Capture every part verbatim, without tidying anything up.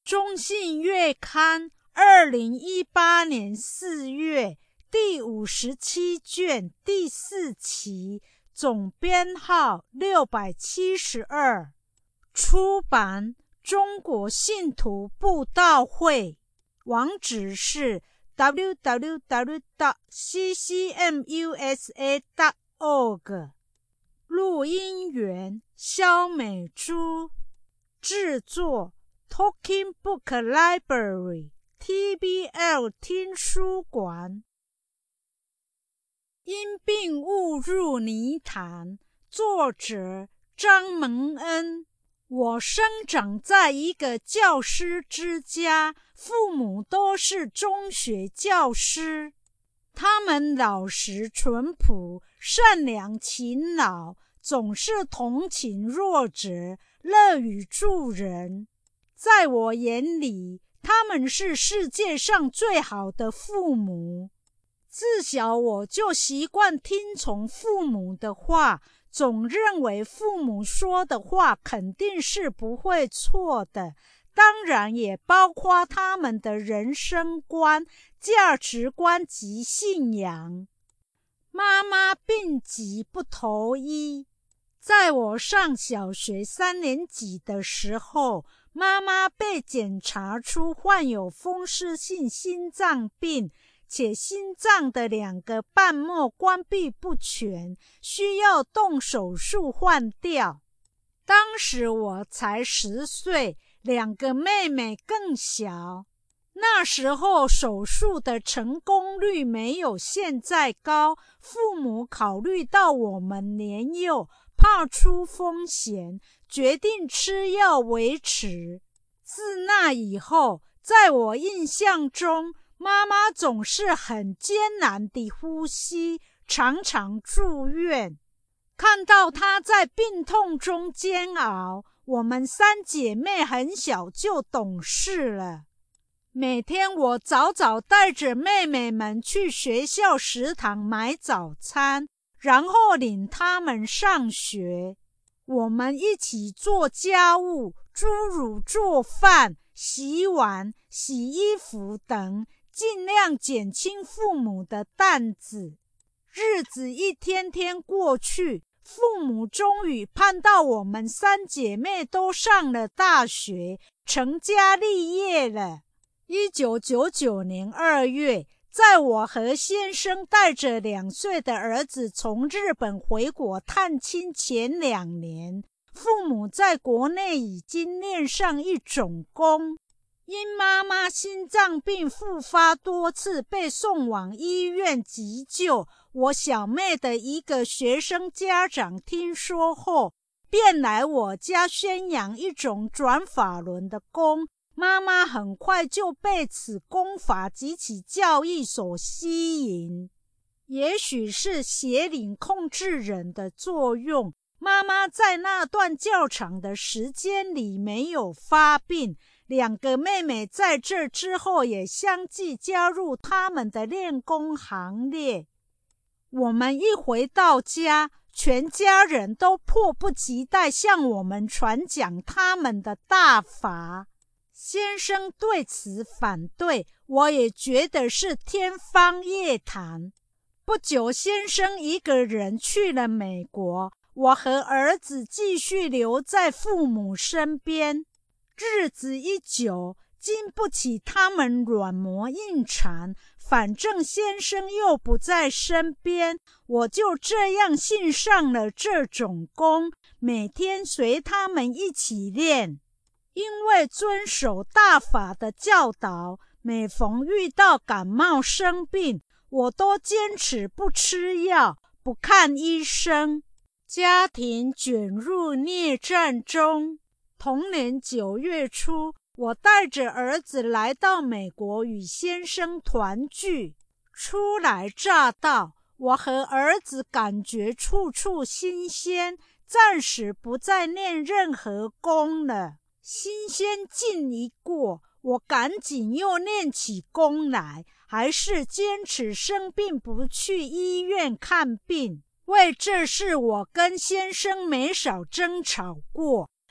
中信月刊二零一八年四月第五十七卷第四期，总编号六百七十二，出版中国信徒布道会，网址是 double-u double-u double-u 点 c c m u s a 点 org。 录音员肖美珠，制作 Talking Book Library T B L 听书馆。因病误入泥潭，作者张蒙恩。我生长在一个教师之家，父母都是中学教师，他们老实淳朴，善良勤劳，总是同情弱者，乐于助人。在我眼里，他们是世界上最好的父母。自小我就习惯听从父母的话，总认为父母说的话肯定是不会错的，当然也包括他们的人生观、价值观及信仰。妈妈病急不投医，在我上小学三年级的时候，妈妈被检查出患有风湿性心脏病，且心脏的两个瓣膜关闭不全，需要动手术换掉。当时我才十岁，两个妹妹更小。那时候手术的成功率没有现在高，父母考虑到我们年幼，怕出风险，决定吃药维持。自那以后，在我印象中，妈妈总是很艰难地呼吸，常常住院。看到她在病痛中煎熬，我们三姐妹很小就懂事了。每天我早早带着妹妹们去学校食堂买早餐，然后领她们上学。我们一起做家务，诸如做饭、洗碗、洗衣服等，尽量减轻父母的担子。日子一天天过去，父母终于盼到我们三姐妹都上了大学，成家立业了。一九九九年二月，在我和先生带着两岁的儿子从日本回国探亲前两年，父母在国内已经练上一种功。因妈妈心脏病复发多次，被送往医院急救。我小妹的一个学生家长听说后，便来我家宣扬一种转法轮的功。妈妈很快就被此功法及其教义所吸引。也许是邪灵控制人的作用，妈妈在那段较长的时间里没有发病。两个妹妹在这之后也相继加入他们的练功行列。我们一回到家，全家人都迫不及待向我们传讲他们的大法。先生对此反对，我也觉得是天方夜谭。不久，先生一个人去了美国，我和儿子继续留在父母身边。日子一久，经不起他们软磨硬缠，反正先生又不在身边，我就这样信上了这种功，每天随他们一起练。因为遵守大法的教导，每逢遇到感冒生病，我都坚持不吃药，不看医生。家庭卷入孽战中。同年九月初，我带着儿子来到美国与先生团聚。初来乍到，我和儿子感觉处处新鲜，暂时不再念任何功了。新鲜劲一过，我赶紧又念起功来，还是坚持生病不去医院看病。为这事我跟先生没少争吵过，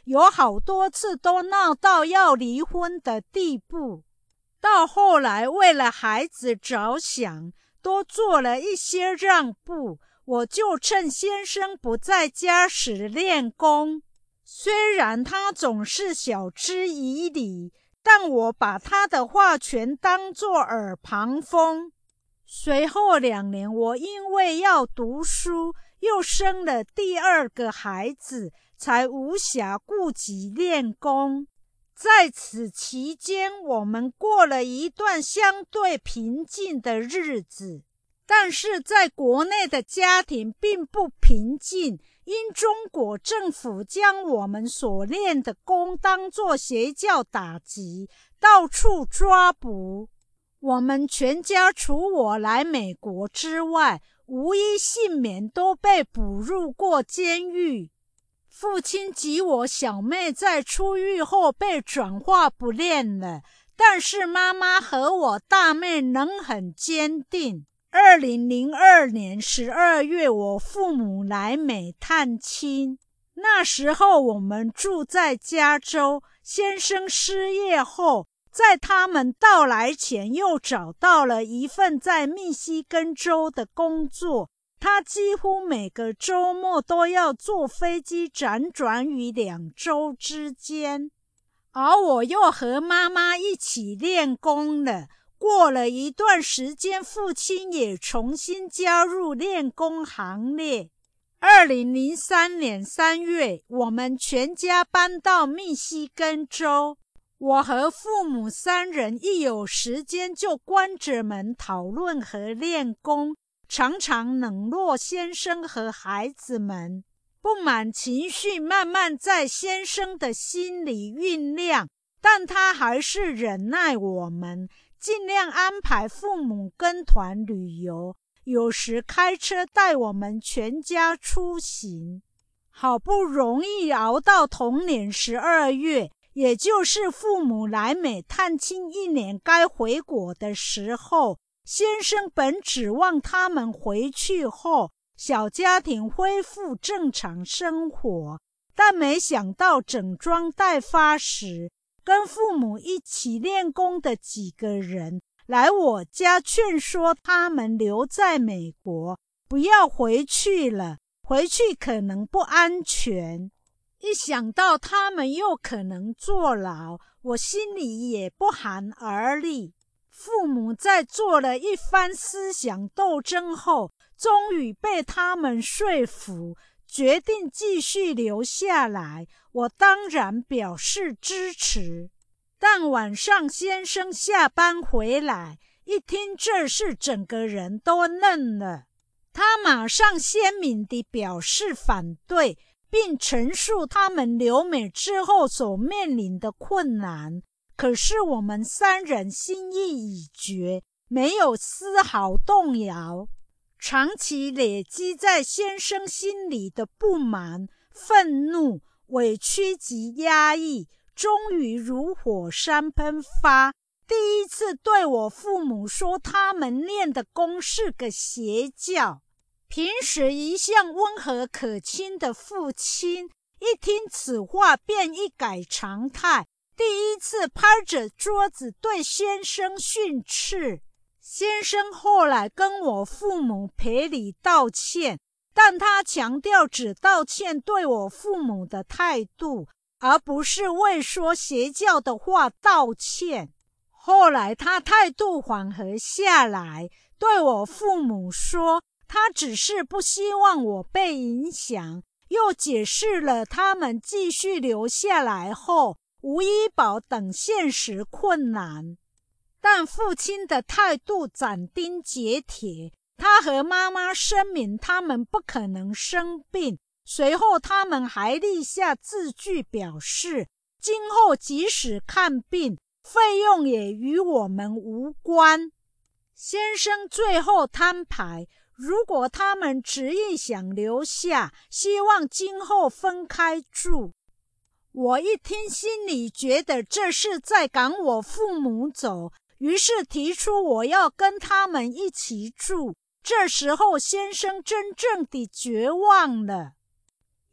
有好多次都闹到要离婚的地步。到后来为了孩子着想，多做了一些让步，我就趁先生不在家时练功。虽然他总是晓之以理，但我把他的话全当作耳旁风。随后两年，我因为要读书，又生了第二个孩子，才无暇顾及练功。在此期间，我们过了一段相对平静的日子。但是在国内的家庭并不平静，因中国政府将我们所练的功当作邪教打击，到处抓捕。我们全家除我来美国之外，无一幸免，都被捕入过监狱。父亲及我小妹在出狱后被转化不练了，但是妈妈和我大妹仍很坚定。二零零二年十二月，我父母来美探亲，那时候我们住在加州，先生失业后，在他们到来前又找到了一份在密西根州的工作，他几乎每个周末都要坐飞机辗转于两州之间，而我又和妈妈一起练功了。过了一段时间，父亲也重新加入练功行列。二零零三年三月，我们全家搬到密西根州。我和父母三人一有时间就关着门讨论和练功，常常冷落先生和孩子们。不满情绪慢慢在先生的心里酝酿，但他还是忍耐我们，尽量安排父母跟团旅游，有时开车带我们全家出行。好不容易熬到同年十二月，也就是父母来美探亲一年该回国的时候，先生本指望他们回去后，小家庭恢复正常生活，但没想到整装待发时，跟父母一起练功的几个人来我家劝说他们留在美国，不要回去了，回去可能不安全。一想到他们又可能坐牢，我心里也不寒而栗。父母在做了一番思想斗争后，终于被他们说服，决定继续留下来。我当然表示支持。但晚上先生下班回来，一听这事，整个人都愣了。他马上鲜明地表示反对，并陈述他们留美之后所面临的困难。可是我们三人心意已决，没有丝毫动摇。长期累积在先生心里的不满、愤怒、委屈及压抑，终于如火山喷发。第一次对我父母说他们练的功是个邪教。平时一向温和可亲的父亲，一听此话便一改常态，第一次拍着桌子对先生训斥。先生后来跟我父母赔礼道歉，但他强调只道歉对我父母的态度，而不是为说邪教的话道歉。后来他态度缓和下来，对我父母说他只是不希望我被影响，又解释了他们继续留下来后无医保等现实困难。但父亲的态度斩钉截铁，他和妈妈声明他们不可能生病。随后他们还立下字据，表示今后即使看病，费用也与我们无关。先生最后摊牌，如果他们执意想留下，希望今后分开住。我一听心里觉得这是在赶我父母走，于是提出我要跟他们一起住。这时候先生真正的绝望了。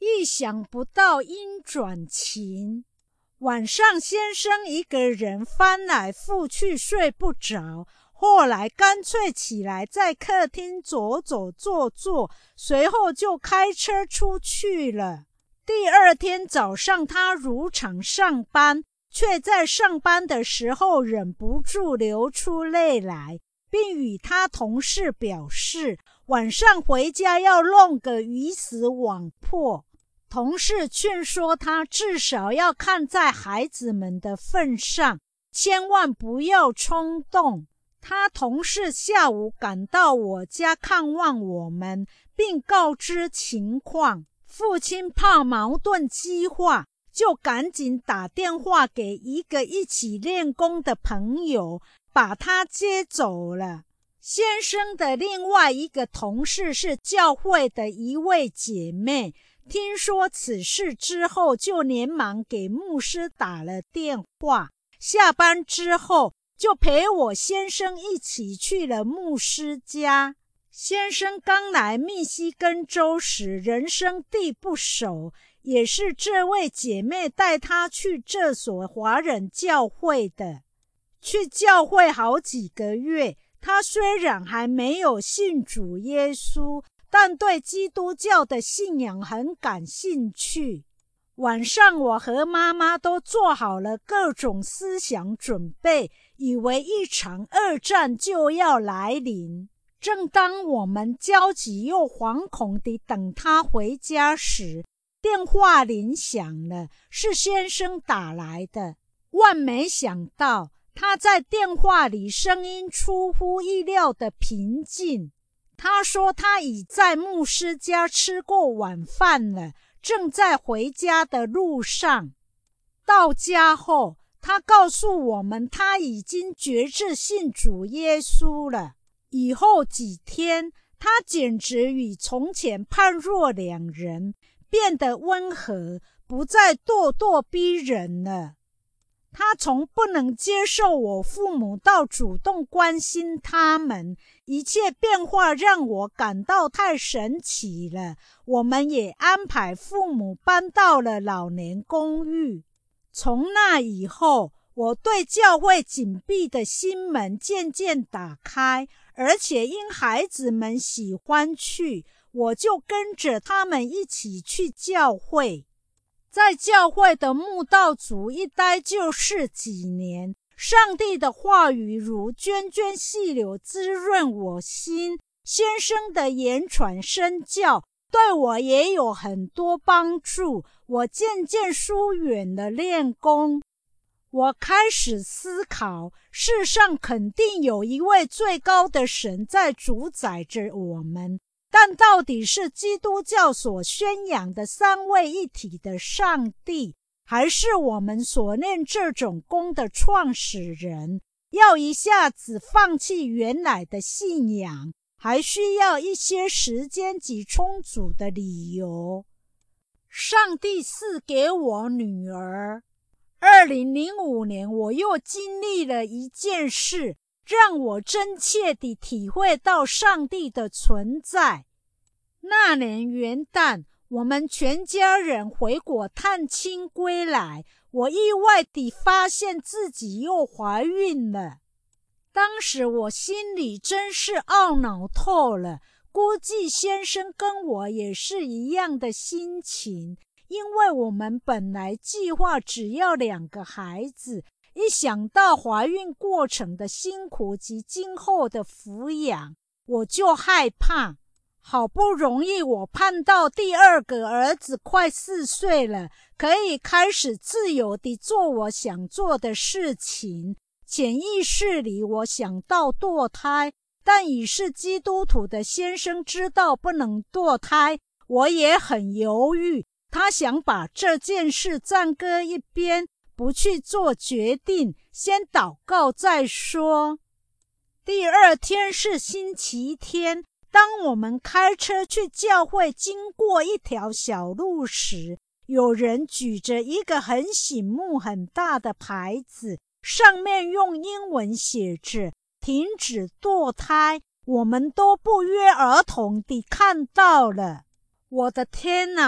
意想不到阴转晴。晚上先生一个人翻来覆去睡不着，后来干脆起来在客厅走走坐坐，随后就开车出去了。第二天早上他如常上班，却在上班的时候忍不住流出泪来，并与他同事表示晚上回家要弄个鱼死网破。同事劝说他至少要看在孩子们的份上，千万不要冲动。他同事下午赶到我家看望我们，并告知情况。父亲怕矛盾激化，就赶紧打电话给一个一起练功的朋友，把他接走了。先生的另外一个同事是教会的一位姐妹，听说此事之后，就连忙给牧师打了电话。下班之后，就陪我先生一起去了牧师家。先生刚来密西根州时，人生地不熟，也是这位姐妹带他去这所华人教会的。去教会好几个月，他虽然还没有信主耶稣，但对基督教的信仰很感兴趣。晚上我和妈妈都做好了各种思想准备，以为一场恶战就要来临。正当我们焦急又惶恐地等他回家时，电话铃响了，是先生打来的。万没想到，他在电话里声音出乎意料的平静。他说他已在牧师家吃过晚饭了，正在回家的路上。到家后，他告诉我们他已经决志信主耶稣了。以后几天，他简直与从前判若两人，变得温和，不再咄咄逼人了。他从不能接受我父母到主动关心他们，一切变化让我感到太神奇了。我们也安排父母搬到了老年公寓。从那以后，我对教会紧闭的心门渐渐打开，而且因孩子们喜欢去，我就跟着他们一起去教会。在教会的慕道组一待就是几年，上帝的话语如涓涓细流滋润我心，先生的言传身教对我也有很多帮助，我渐渐疏远了练功。我开始思考，世上肯定有一位最高的神在主宰着我们，但到底是基督教所宣扬的三位一体的上帝，还是我们所念这种功的创始人？要一下子放弃原来的信仰，还需要一些时间及充足的理由。上帝赐给我女儿。二零零五年，我又经历了一件事，让我真切地体会到上帝的存在。那年元旦，我们全家人回国探亲归来，我意外地发现自己又怀孕了。当时我心里真是懊恼透了，估计先生跟我也是一样的心情。因为我们本来计划只要两个孩子，一想到怀孕过程的辛苦及今后的抚养，我就害怕。好不容易我盼到第二个儿子快四岁了，可以开始自由地做我想做的事情。潜意识里我想到堕胎，但已是基督徒的先生知道不能堕胎，我也很犹豫。他想把这件事暂搁一边，不去做决定，先祷告再说。第二天是星期天，当我们开车去教会经过一条小路时，有人举着一个很醒目很大的牌子，上面用英文写着停止堕胎，我们都不约而同地看到了。我的天哪！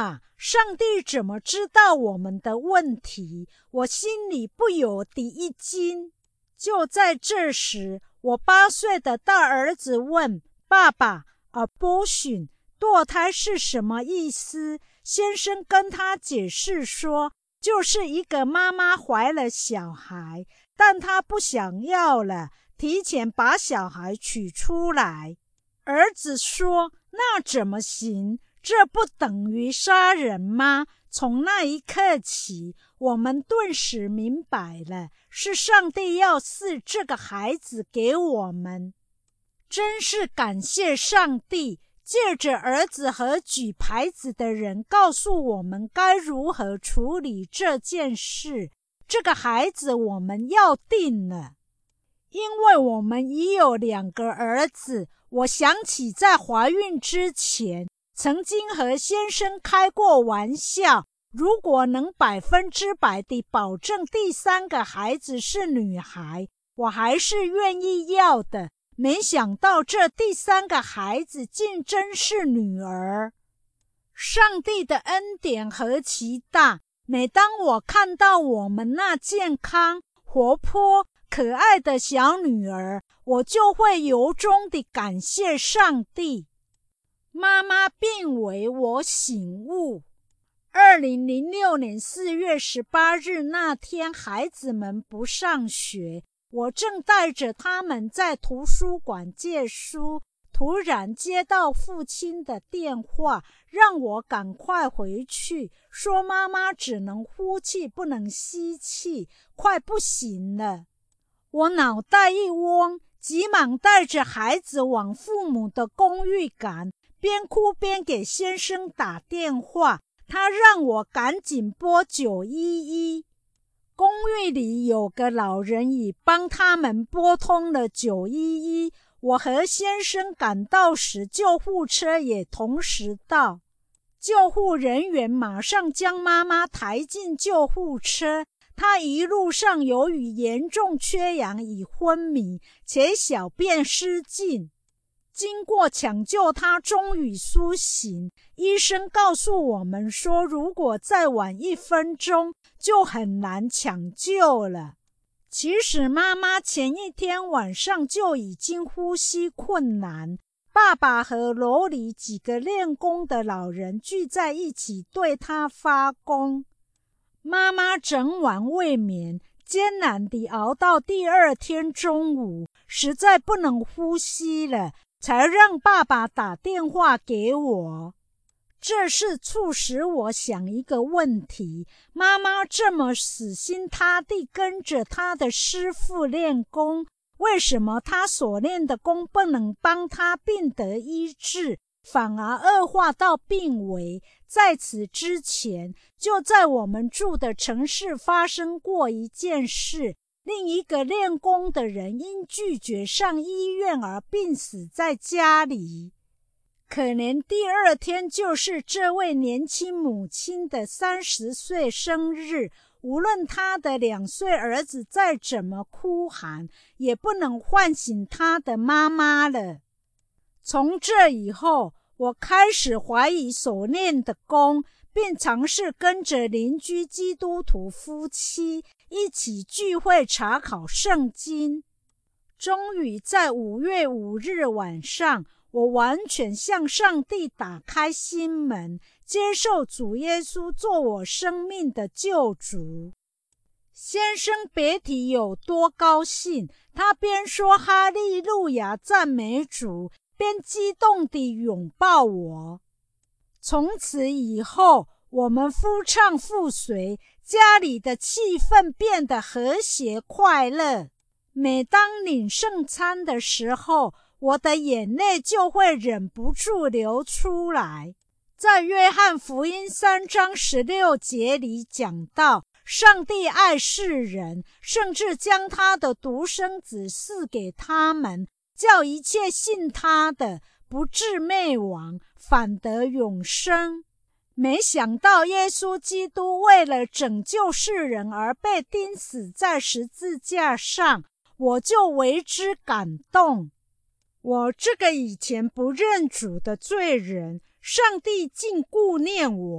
上帝怎么知道我们的问题？我心里不由得一惊。就在这时，我八岁的大儿子问爸爸 abortion 堕胎是什么意思？先生跟他解释说，就是一个妈妈怀了小孩，但她不想要了，提前把小孩取出来。儿子说，那怎么行？这不等于杀人吗？从那一刻起，我们顿时明白了，是上帝要赐这个孩子给我们。真是感谢上帝，借着儿子和举牌子的人告诉我们该如何处理这件事。这个孩子我们要定了。因为我们已有两个儿子，我想起在怀孕之前曾经和先生开过玩笑，如果能百分之百地保证第三个孩子是女孩，我还是愿意要的。没想到这第三个孩子竟真是女儿。上帝的恩典何其大！每当我看到我们那健康、活泼、可爱的小女儿，我就会由衷地感谢上帝。妈妈病危，我醒悟。二零零六年四月十八日那天，孩子们不上学，我正带着他们在图书馆借书，突然接到父亲的电话，让我赶快回去，说妈妈只能呼气不能吸气，快不行了。我脑袋一嗡，急忙带着孩子往父母的公寓赶，边哭边给先生打电话，他让我赶紧拨九一一。公寓里有个老人已帮他们拨通了九一一，我和先生赶到时，救护车也同时到。救护人员马上将妈妈抬进救护车，她一路上由于严重缺氧已昏迷，且小便失禁。经过抢救，她终于苏醒。医生告诉我们说，如果再晚一分钟，就很难抢救了。其实妈妈前一天晚上就已经呼吸困难，爸爸和楼里几个练功的老人聚在一起对她发功。妈妈整晚未眠，艰难地熬到第二天中午，实在不能呼吸了，才让爸爸打电话给我。这是促使我想一个问题，妈妈这么死心塌地跟着她的师父练功，为什么她所练的功不能帮她病得医治，反而恶化到病危？在此之前，就在我们住的城市发生过一件事，另一个练功的人因拒绝上医院而病死在家里。可怜第二天就是这位年轻母亲的三十岁生日，无论她的两岁儿子再怎么哭喊，也不能唤醒她的妈妈了。从这以后，我开始怀疑所练的功，并尝试跟着邻居基督徒夫妻一起聚会查考圣经。终于在五月五日晚上，我完全向上帝打开心门，接受主耶稣做我生命的救主。先生别提有多高兴，他边说哈利路亚赞美主，边激动地拥抱我。从此以后，我们夫唱妇随，家里的气氛变得和谐快乐。每当领圣餐的时候，我的眼泪就会忍不住流出来。在约翰福音三章十六节里讲到，上帝爱世人，甚至将他的独生子赐给他们，叫一切信他的不至灭亡，反得永生。没想到耶稣基督为了拯救世人而被钉死在十字架上，我就为之感动。我这个以前不认主的罪人，上帝竟顾念我，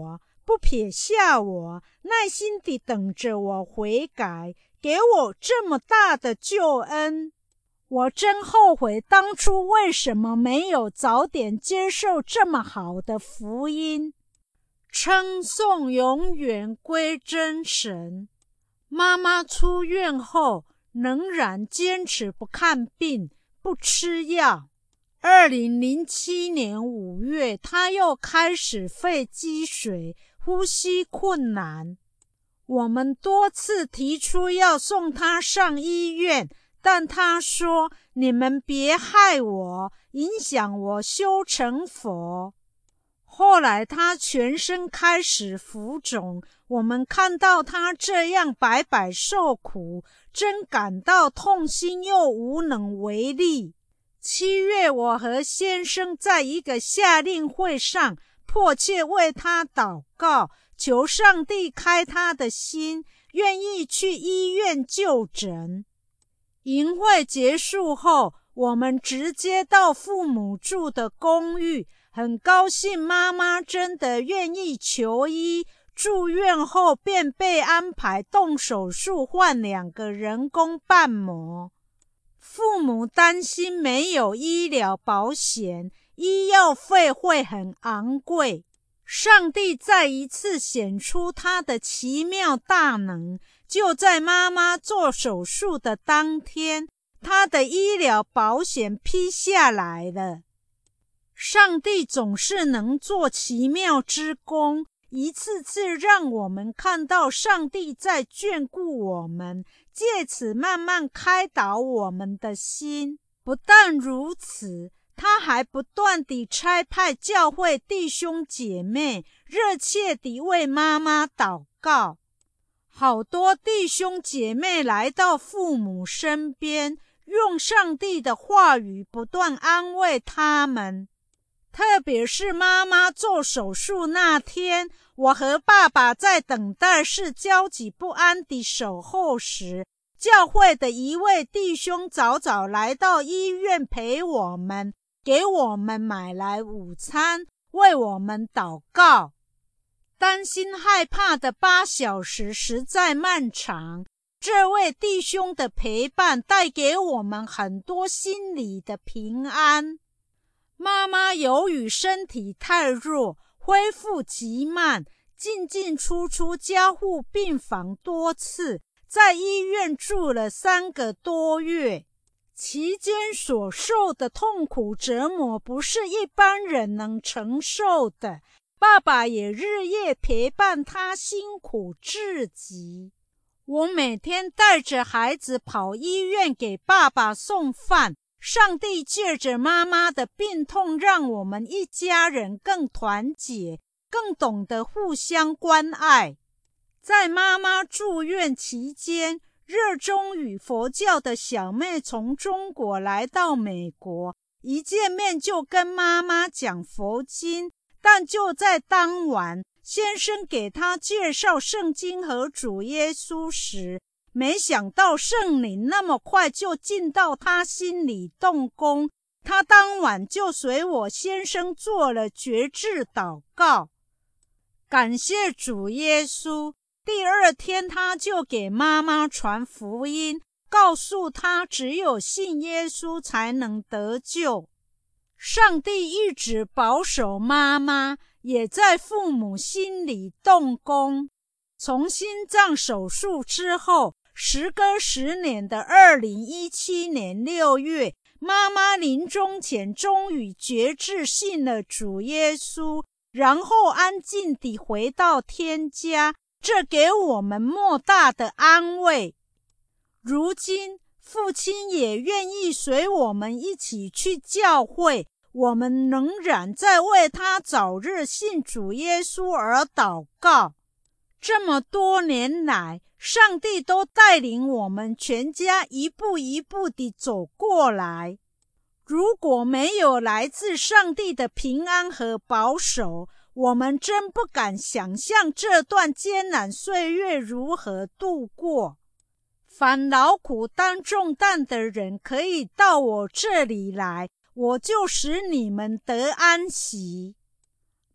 不撇下我，耐心地等着我悔改，给我这么大的救恩。我真后悔当初为什么没有早点接受这么好的福音。称颂永远归真神。妈妈出院后仍然坚持不看病，不吃药。二零零七年五月，她又开始肺积水，呼吸困难。我们多次提出要送她上医院，但她说：“你们别害我，影响我修成佛。”后来她全身开始浮肿，我们看到她这样白白受苦，真感到痛心又无能为力。七月，我和先生在一个夏令会上迫切为她祷告，求上帝开她的心，愿意去医院就诊。营会结束后，我们直接到父母住的公寓，很高兴妈妈真的愿意求医，住院后便被安排动手术换两个人工瓣膜。父母担心没有医疗保险，医药费会很昂贵。上帝再一次显出他的奇妙大能，就在妈妈做手术的当天，她的医疗保险批下来了。上帝总是能做奇妙之功，一次次让我们看到上帝在眷顾我们，借此慢慢开导我们的心。不但如此，他还不断地差派教会弟兄姐妹热切地为妈妈祷告。好多弟兄姐妹来到父母身边，用上帝的话语不断安慰他们。特别是妈妈做手术那天，我和爸爸在等待室焦急不安地守候时，教会的一位弟兄早早来到医院陪我们，给我们买来午餐，为我们祷告。担心害怕的八小时实在漫长，这位弟兄的陪伴带给我们很多心里的平安。妈妈由于身体太弱，恢复极慢，进进出出加护病房多次，在医院住了三个多月。期间所受的痛苦折磨不是一般人能承受的，爸爸也日夜陪伴他，辛苦至极。我每天带着孩子跑医院给爸爸送饭。上帝借着妈妈的病痛，让我们一家人更团结，更懂得互相关爱。在妈妈住院期间，热衷于佛教的小妹从中国来到美国，一见面就跟妈妈讲佛经，但就在当晚，先生给她介绍圣经和主耶稣时，没想到圣灵那么快就进到他心里动工，他当晚就随我先生做了决志祷告。感谢主耶稣，第二天他就给妈妈传福音，告诉她只有信耶稣才能得救。上帝一直保守妈妈，也在父母心里动工。从心脏手术之后，时隔十年的二零一七年六月，妈妈临终前终于决志信了主耶稣，然后安静地回到天家，这给我们莫大的安慰。如今父亲也愿意随我们一起去教会，我们仍然在为他早日信主耶稣而祷告。这么多年来，上帝都带领我们全家一步一步地走过来。如果没有来自上帝的平安和保守，我们真不敢想象这段艰难岁月如何度过。凡劳苦担重担的人，可以到我这里来，我就使你们得安息。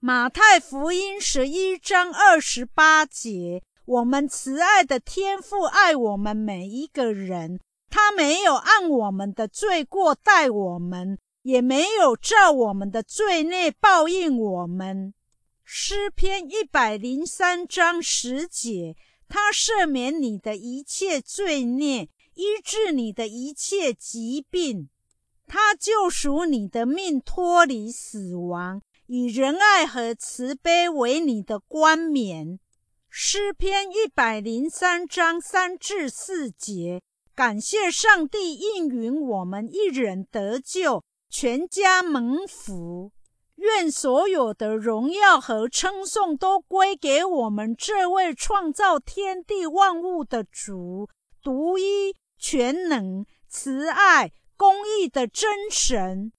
马太福音十一章二十八节，我们慈爱的天父爱我们每一个人，他没有按我们的罪过待我们，也没有照我们的罪孽报应我们。诗篇一百零三章十节，他赦免你的一切罪孽，医治你的一切疾病，他救赎你的命脱离死亡，以仁爱和慈悲为你的冠冕。诗篇一百零三章三至四节，感谢上帝应允我们一人得救，全家蒙福。愿所有的荣耀和称颂都归给我们这位创造天地万物的主，独一、全能、慈爱、公义的真神。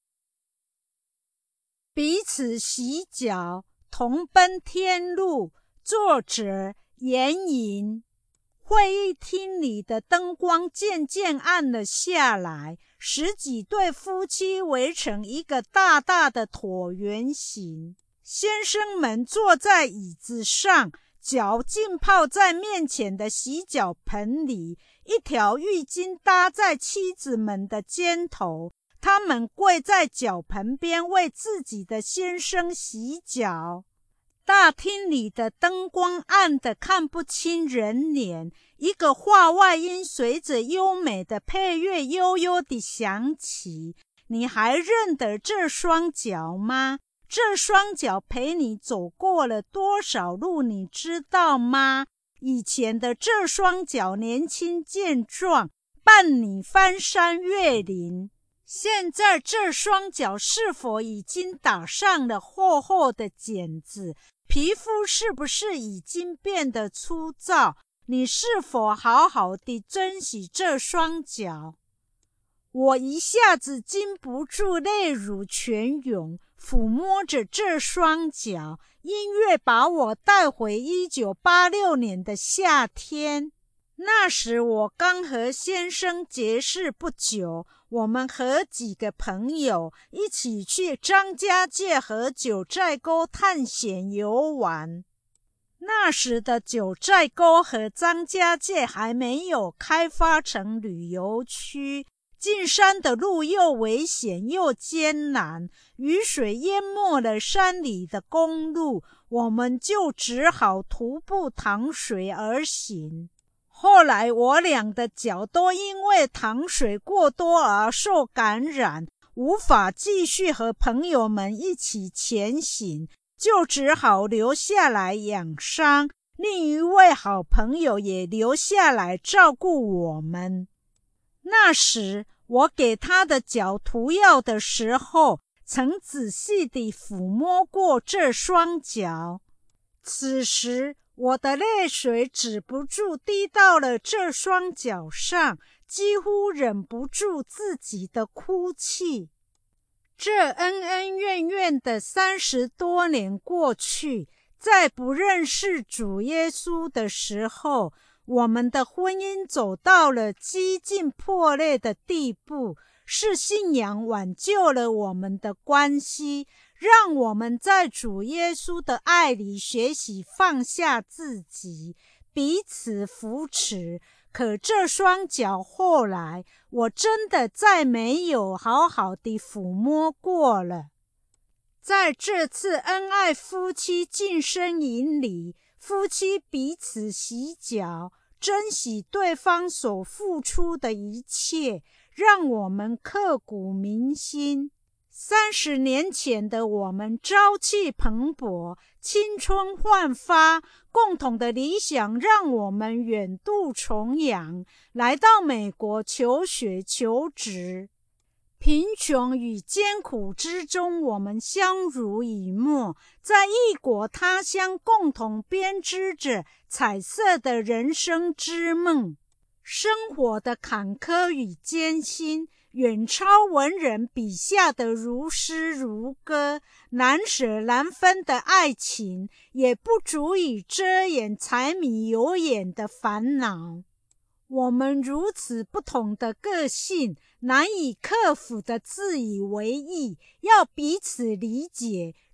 彼此洗脚，同奔天路。作者严寅。会议厅里的灯光渐渐暗了下来，十几对夫妻围成一个大大的椭圆形。先生们坐在椅子上，脚浸泡在面前的洗脚盆里，一条浴巾搭在妻子们的肩头，他们跪在脚盆边为自己的先生洗脚。大厅里的灯光暗得看不清人脸，一个话外音随着优美的配乐悠悠地响起。你还认得这双脚吗？这双脚陪你走过了多少路，你知道吗？以前的这双脚年轻健壮，伴你翻山越岭。现在这双脚是否已经打上了厚厚的茧子？皮肤是不是已经变得粗糙？你是否好好地珍惜这双脚？我一下子禁不住泪如泉涌，抚摸着这双脚。音乐把我带回一九八六年的夏天。那时我刚和先生结识不久，我们和几个朋友一起去张家界和九寨沟探险游玩。那时的九寨沟和张家界还没有开发成旅游区，进山的路又危险又艰难，雨水淹没了山里的公路，我们就只好徒步淌水而行。后来我俩的脚都因为淌水过多而受感染，无法继续和朋友们一起前行，就只好留下来养伤。另一位好朋友也留下来照顾我们。那时我给他的脚涂药的时候，曾仔细地抚摸过这双脚。此时我的泪水止不住滴到了这双脚上，几乎忍不住自己的哭泣。这恩恩怨怨的三十多年过去，在不认识主耶稣的时候，我们的婚姻走到了几近破裂的地步，是信仰挽救了我们的关系，让我们在主耶稣的爱里学习放下自己，彼此扶持。可这双脚后来，我真的再没有好好地抚摸过了。在这次恩爱夫妻晋升营里，夫妻彼此洗脚，珍惜对方所付出的一切，让我们刻骨铭心。三十年前的我们朝气蓬勃，青春焕发，共同的理想让我们远渡重洋，来到美国求学求职。贫穷与艰苦之中，我们相濡以沫，在异国他乡共同编织着彩色的人生之梦。生活的坎坷与艰辛，远超文人笔下的如诗如歌，难舍难分的爱情，也不足以遮掩柴米油盐的烦恼。我们如此不同的个性，难以克服的自以为意，要彼此理解，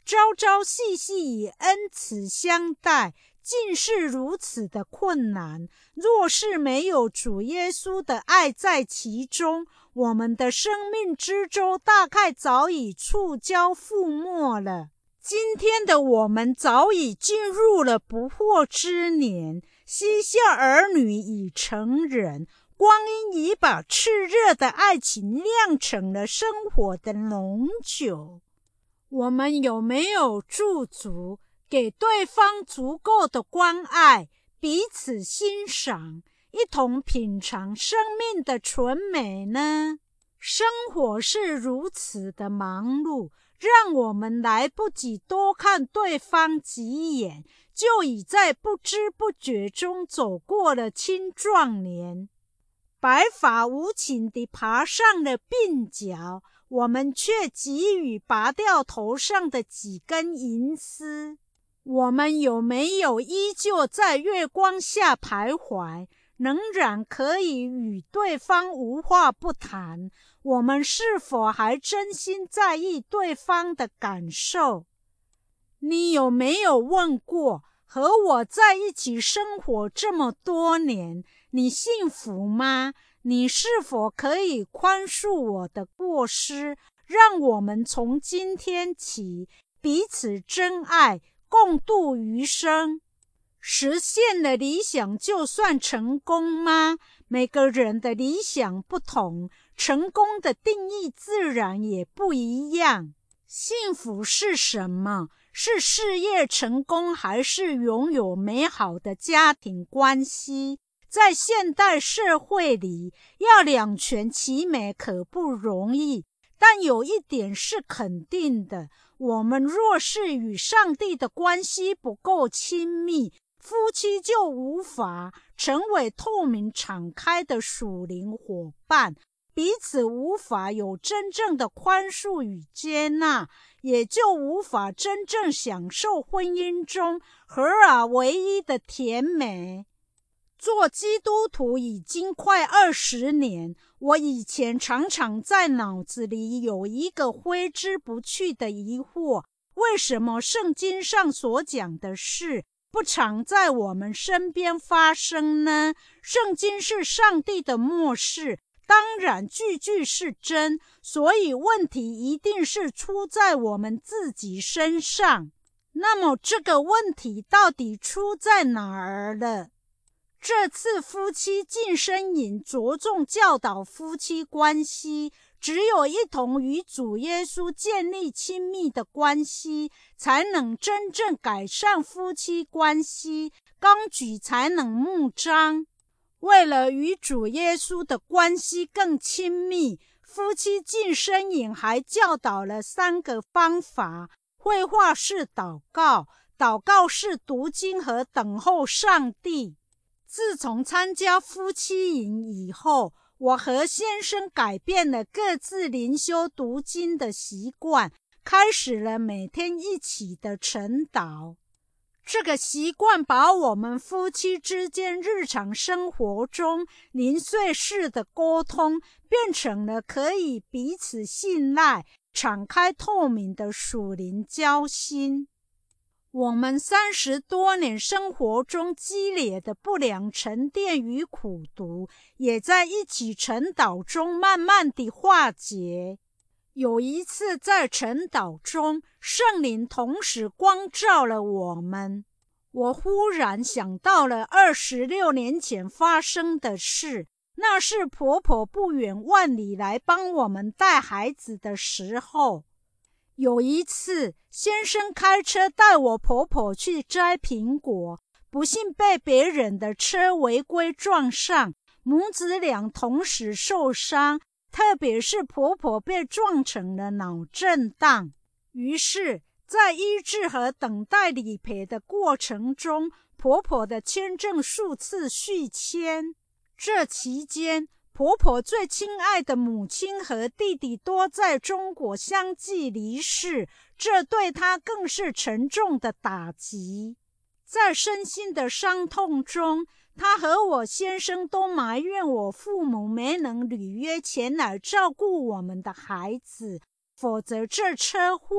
朝朝夕夕以恩慈相待，竟是如此的困难。若是没有主耶稣的爱在其中，我们的生命之舟大概早已触礁覆没了。今天的我们早已进入了不惑之年，膝下儿女已成人，光阴已把炽热的爱情酿成了生活的浓酒。我们有没有驻足，给对方足够的关爱，彼此欣赏，一同品尝生命的纯美呢？生活是如此的忙碌，让我们来不及多看对方几眼，就已在不知不觉中走过了青壮年。白发无情地爬上了鬓角，我们却急于拔掉头上的几根银丝。我们有没有依旧在月光下徘徊，仍然可以与对方无话不谈？我们是否还真心在意对方的感受？你有没有问过，和我在一起生活这么多年，你幸福吗？你是否可以宽恕我的过失，让我们从今天起彼此真爱，共度余生？实现了理想就算成功吗？每个人的理想不同，成功的定义自然也不一样。幸福是什么？是事业成功，还是拥有美好的家庭关系？在现代社会里，要两全其美可不容易，但有一点是肯定的，我们若是与上帝的关系不够亲密，夫妻就无法成为透明敞开的属灵伙伴，彼此无法有真正的宽恕与接纳，也就无法真正享受婚姻中合而为一的甜美。做基督徒已经快二十年，我以前常常在脑子里有一个挥之不去的疑惑，为什么圣经上所讲的事不常在我们身边发生呢？圣经是上帝的默示，当然句句是真，所以问题一定是出在我们自己身上。那么这个问题到底出在哪儿了？这次夫妻晋升营着重教导夫妻关系，只有一同与主耶稣建立亲密的关系，才能真正改善夫妻关系，纲举才能牧彰。为了与主耶稣的关系更亲密，夫妻晋升营还教导了三个方法：绘画式祷告、祷告式读经和等候上帝。自从参加夫妻营以后，我和先生改变了各自灵修读经的习惯，开始了每天一起的晨祷。这个习惯把我们夫妻之间日常生活中零碎式的沟通，变成了可以彼此信赖、敞开透明的属灵交心。我们三十多年生活中积累的不良沉淀与苦毒，也在一起晨祷中慢慢地化解。有一次在晨祷中，圣灵同时光照了我们，我忽然想到了二十六年前发生的事。那是婆婆不远万里来帮我们带孩子的时候。有一次，先生开车带我婆婆去摘苹果，不幸被别人的车违规撞上，母子俩同时受伤，特别是婆婆被撞成了脑震荡。于是，在医治和等待理赔的过程中，婆婆的签证数次续签。这期间，婆婆最亲爱的母亲和弟弟多在中国相继离世，这对她更是沉重的打击。在身心的伤痛中，她和我先生都埋怨我父母没能履约前来照顾我们的孩子，否则这车祸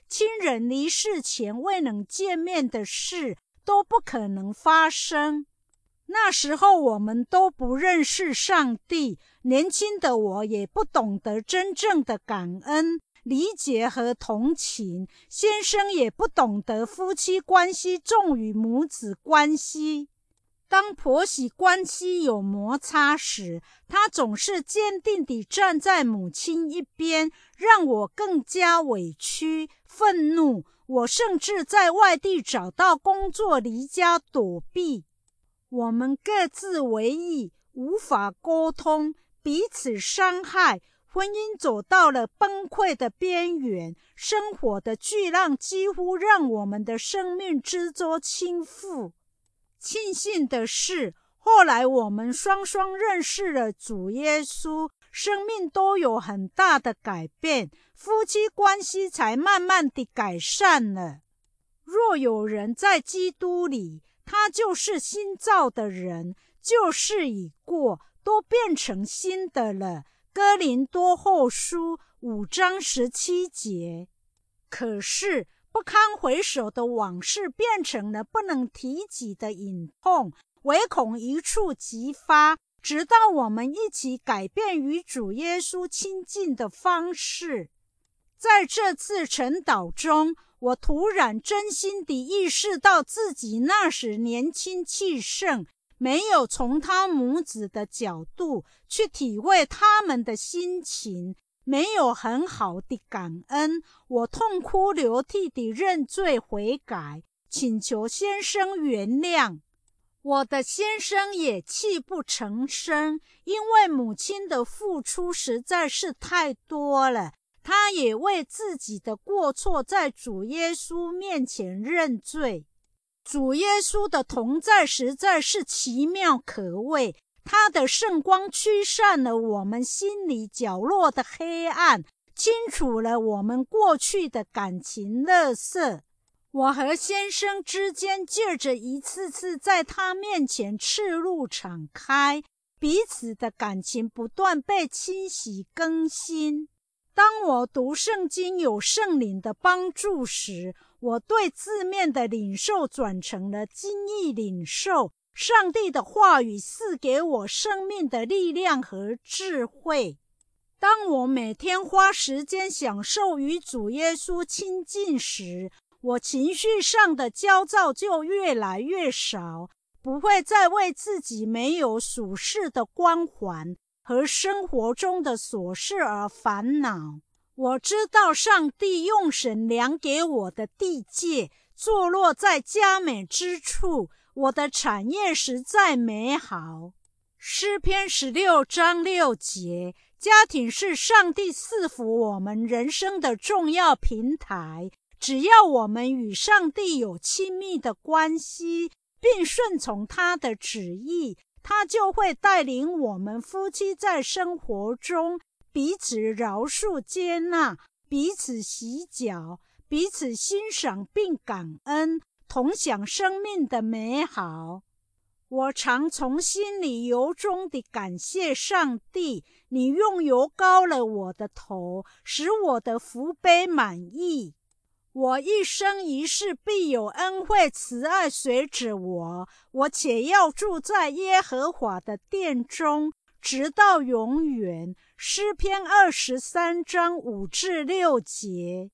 亲人离世前未能见面的事都不可能发生。那时候我们都不认识上帝，年轻的我也不懂得真正的感恩、理解和同情，先生也不懂得夫妻关系重于母子关系。当婆媳关系有摩擦时，他总是坚定地站在母亲一边，让我更加委屈、愤怒。我甚至在外地找到工作，离家躲避。我们各自为异，无法沟通，彼此伤害，婚姻走到了崩溃的边缘，生活的巨浪几乎让我们的生命之舟倾覆。庆幸的是，后来我们双双认识了主耶稣，生命都有很大的改变，夫妻关系才慢慢地改善了。若有人在基督里，他就是新造的人，旧事已过，都变成新的了。哥林多后书五章十七节。可是不堪回首的往事变成了不能提及的隐痛，唯恐一触即发，直到我们一起改变与主耶稣亲近的方式。在这次晨祷中，我突然真心地意识到自己那时年轻气盛，没有从他母子的角度去体会他们的心情，没有很好地感恩。我痛哭流涕地认罪悔改，请求先生原谅。我的先生也泣不成声，因为母亲的付出实在是太多了。他也为自己的过错在主耶稣面前认罪。主耶稣的同在实在是奇妙可畏，他的圣光驱散了我们心里角落的黑暗，清除了我们过去的感情垃圾。我和先生之间借着一次次在他面前赤露敞开，彼此的感情不断被清洗更新。当我读圣经有圣灵的帮助时，我对字面的领受转成了经意领受。上帝的话语赐给我生命的力量和智慧。当我每天花时间享受与主耶稣亲近时，我情绪上的焦躁就越来越少，不会再为自己没有属世的光环和生活中的琐事而烦恼。我知道上帝用神量给我的地界坐落在佳美之处，我的产业实在美好。诗篇十六章六节，家庭是上帝赐福我们人生的重要平台，只要我们与上帝有亲密的关系，并顺从他的旨意，他就会带领我们夫妻在生活中彼此饶恕接纳，彼此洗脚，彼此欣赏并感恩，同享生命的美好。我常从心里由衷地感谢上帝，你用油膏了我的头，使我的福杯满溢。我一生一世必有恩惠慈爱随着我，我且要住在耶和华的殿中，直到永远。诗篇二十三章五至六节。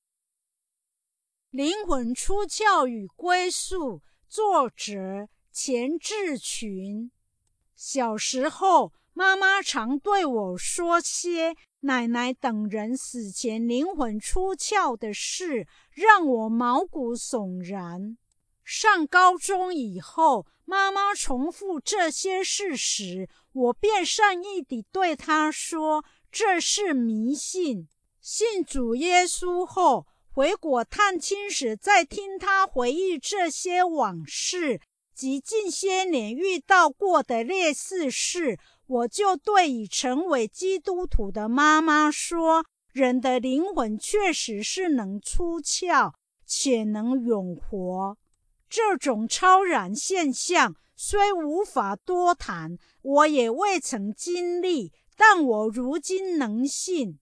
灵魂出窍与归宿，作者钱志群。小时候，妈妈常对我说些奶奶等人死前灵魂出窍的事，让我毛骨悚然。上高中以后，妈妈重复这些事时，我便善意地对她说，这是迷信。信主耶稣后，回国探亲时，再听她回忆这些往事及近些年遇到过的类似事，我就对已成为基督徒的妈妈说，人的灵魂确实是能出窍，且能永活。这种超然现象虽无法多谈，我也未曾经历，但我如今能信。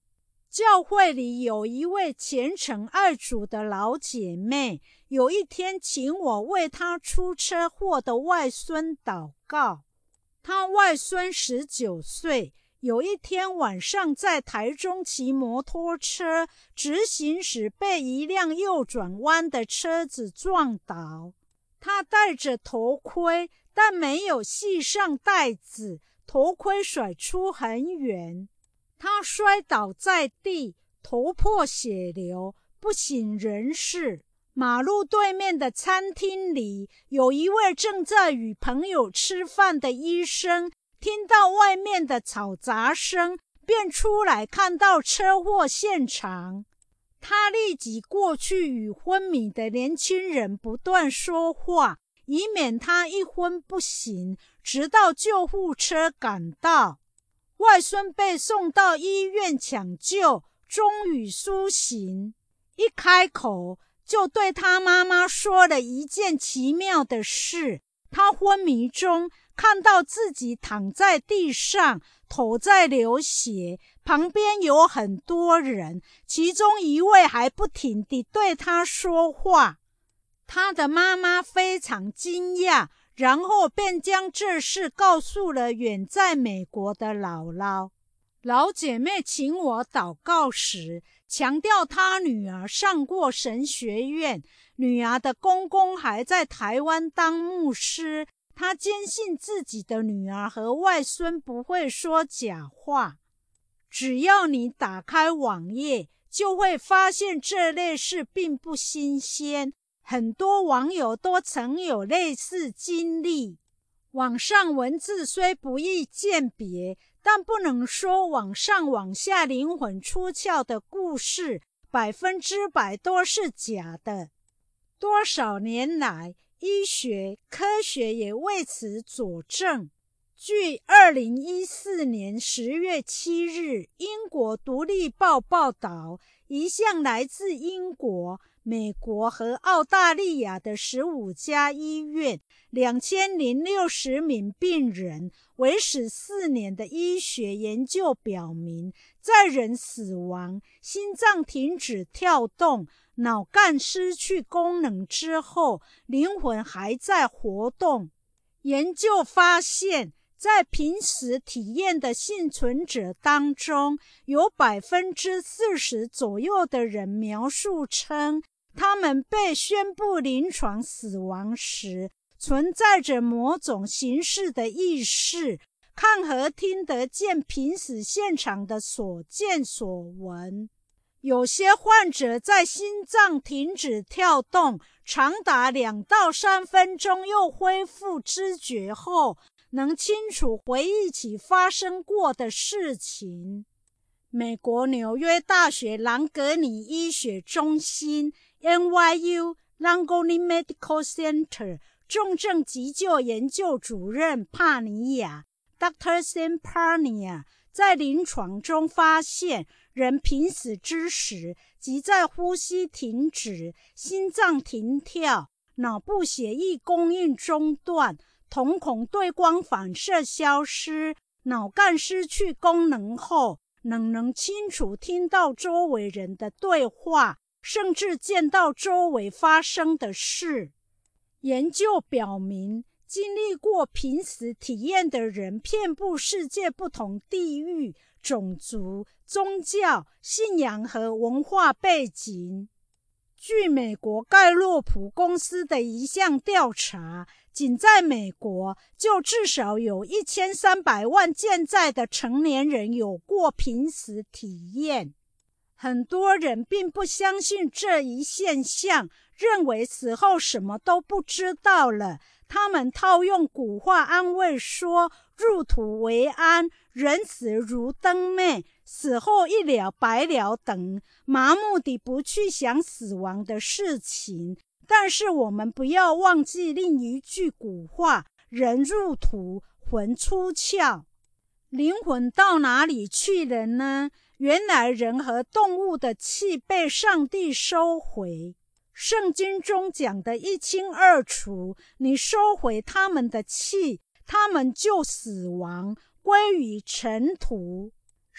教会里有一位虔诚爱主的老姐妹，有一天请我为她出车祸的外孙祷告。她外孙十九岁，有一天晚上在台中骑摩托车直行时被一辆右转弯的车子撞倒。他戴着头盔，但没有系上带子，头盔甩出很远。他摔倒在地，头破血流，不省人事。马路对面的餐厅里，有一位正在与朋友吃饭的医生，听到外面的嘈杂声，便出来看到车祸现场。他立即过去与昏迷的年轻人不断说话，以免他一昏不醒，直到救护车赶到。外孙被送到医院抢救，终于苏醒。一开口就对他妈妈说了一件奇妙的事。他昏迷中看到自己躺在地上，头在流血，旁边有很多人，其中一位还不停地对他说话。他的妈妈非常惊讶，然后便将这事告诉了远在美国的姥姥。老姐妹请我祷告时，强调她女儿上过神学院，女儿的公公还在台湾当牧师。她坚信自己的女儿和外孙不会说假话。只要你打开网页，就会发现这类事并不新鲜，很多网友都曾有类似经历。网上文字虽不易鉴别，但不能说网上网下灵魂出窍的故事百分之百都是假的。多少年来，医学科学也为此佐证。据二零一四年十月七日英国独立报报道，一项来自英国、美国和澳大利亚的十五家医院两千零六十名病人为时四年的医学研究表明，在人死亡、心脏停止跳动、脑干失去功能之后，灵魂还在活动。研究发现，在濒死体验的幸存者当中，有百分之四十左右的人描述称，他们被宣布临床死亡时，存在着某种形式的意识，看和听得见濒死现场的所见所闻。有些患者在心脏停止跳动长达两到三分钟又恢复知觉后，能清楚回忆起发生过的事情。美国纽约大学朗格尼医学中心 N Y U Langone Medical Center 重症急救研究主任帕尼亚 Doctor Sam Parnia 在临床中发现，人濒死之时，即在呼吸停止、心脏停跳、脑部血液供应中断、瞳孔对光反射消失、脑干失去功能后，能能清楚听到周围人的对话，甚至见到周围发生的事。研究表明，经历过濒死体验的人遍布世界不同地域、种族、宗教、信仰和文化背景。据美国盖洛普公司的一项调查，仅在美国就至少有一千三百万健在的成年人有过濒死体验。很多人并不相信这一现象，认为死后什么都不知道了。他们套用古话安慰说，入土为安，人死如灯灭，死后一了百了等，麻木地不去想死亡的事情。但是我们不要忘记另一句古话，人入土，魂出窍。灵魂到哪里去了呢？原来人和动物的气被上帝收回。圣经中讲得一清二楚，你收回他们的气，他们就死亡，归于尘土。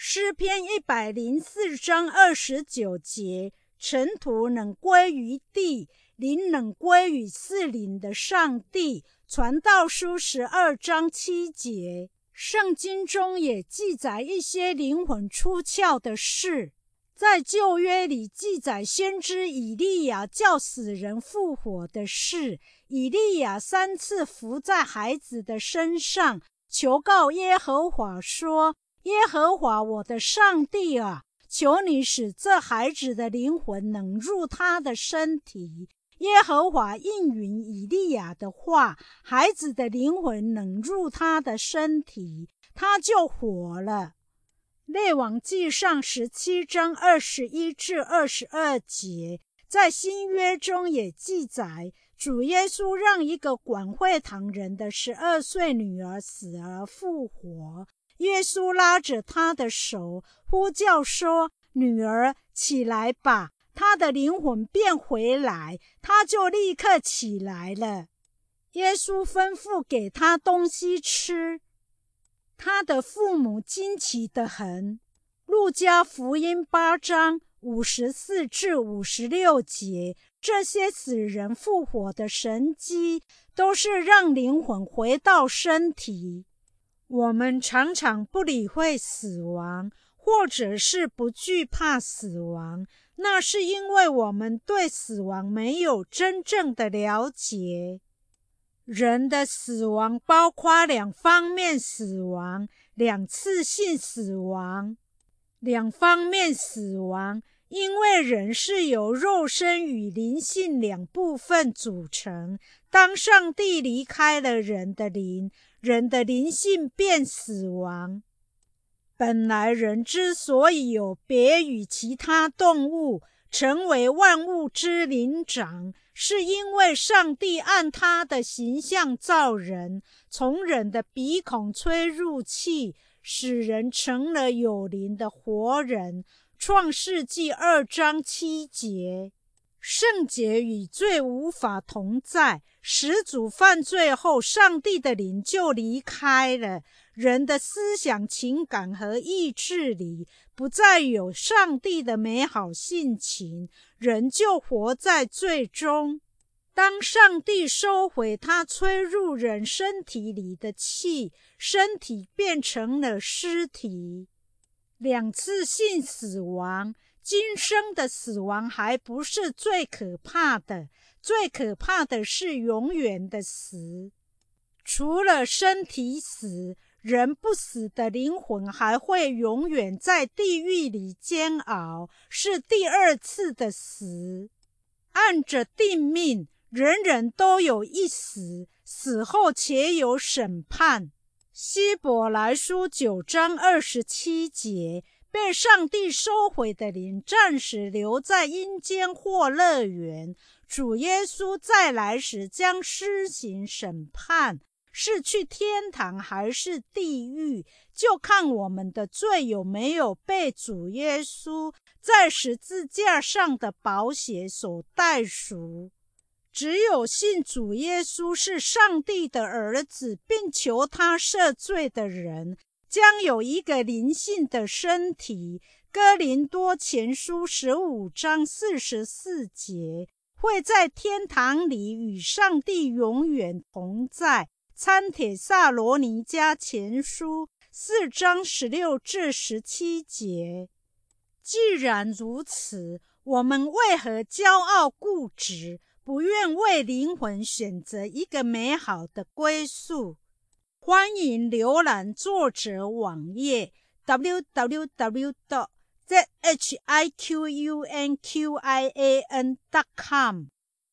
诗篇一百零四章二十九节，尘土能归于地，灵能归于赐灵的上帝。传道书十二章七节。圣经中也记载一些灵魂出窍的事。在旧约里记载先知以利亚叫死人复活的事。以利亚三次伏在孩子的身上，求告耶和华说，耶和华我的上帝啊，求你使这孩子的灵魂能入他的身体。耶和华应允以利亚的话，孩子的灵魂能入他的身体，他就活了。列王纪上十七章二十一至二十二节。在新约中也记载，主耶稣让一个管会堂人的十二岁女儿死而复活。耶稣拉着她的手，呼叫说，女儿，起来吧。她的灵魂便回来，她就立刻起来了。耶稣吩咐给她东西吃。他的父母惊奇得很。路加福音八章五十四至五十六节，这些死人复活的神迹都是让灵魂回到身体。我们常常不理会死亡，或者是不惧怕死亡，那是因为我们对死亡没有真正的了解。人的死亡包括两方面死亡，两次性死亡。两方面死亡，因为人是由肉身与灵性两部分组成。当上帝离开了人的灵，人的灵性便死亡。本来人之所以有别于其他动物，成为万物之灵长，是因为上帝按他的形象造人，从人的鼻孔吹入气，使人成了有灵的活人。创世纪二章七节。圣洁与罪无法同在，始祖犯罪后，上帝的灵就离开了，人的思想、情感和意志里不再有上帝的美好性情，人就活在罪中。当上帝收回他吹入人身体里的气，身体变成了尸体。两次性死亡，今生的死亡还不是最可怕的，最可怕的是永远的死。除了身体死，人不死的灵魂还会永远在地狱里煎熬，是第二次的死。按着定命，人人都有一死，死后且有审判。希伯来书九章二十七节，被上帝收回的灵暂时留在阴间或乐园，主耶稣再来时将施行审判，是去天堂还是地狱，就看我们的罪有没有被主耶稣在十字架上的宝血所代赎。只有信主耶稣是上帝的儿子，并求他赦罪的人，将有一个灵性的身体。哥林多前书十五章四十四节，会在天堂里与上帝永远同在。参帖撒罗尼迦前书四章十六至十七节。既然如此，我们为何骄傲固执，不愿为灵魂选择一个美好的归宿？欢迎浏览作者网页 double-u double-u double-u dot z h i q u n q i a n dot com。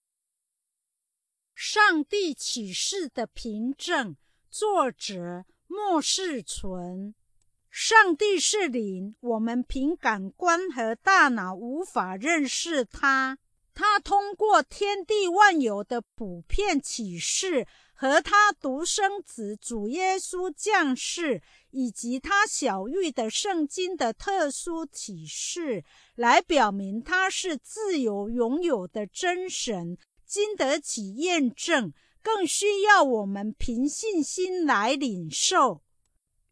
上帝启示的凭证，作者莫世纯。上帝是灵，我们凭感官和大脑无法认识他。他通过天地万有的普遍启示和他独生子主耶稣降世，以及他晓谕的圣经的特殊启示，来表明他是自由拥有的真神，经得起验证，更需要我们凭信心来领受。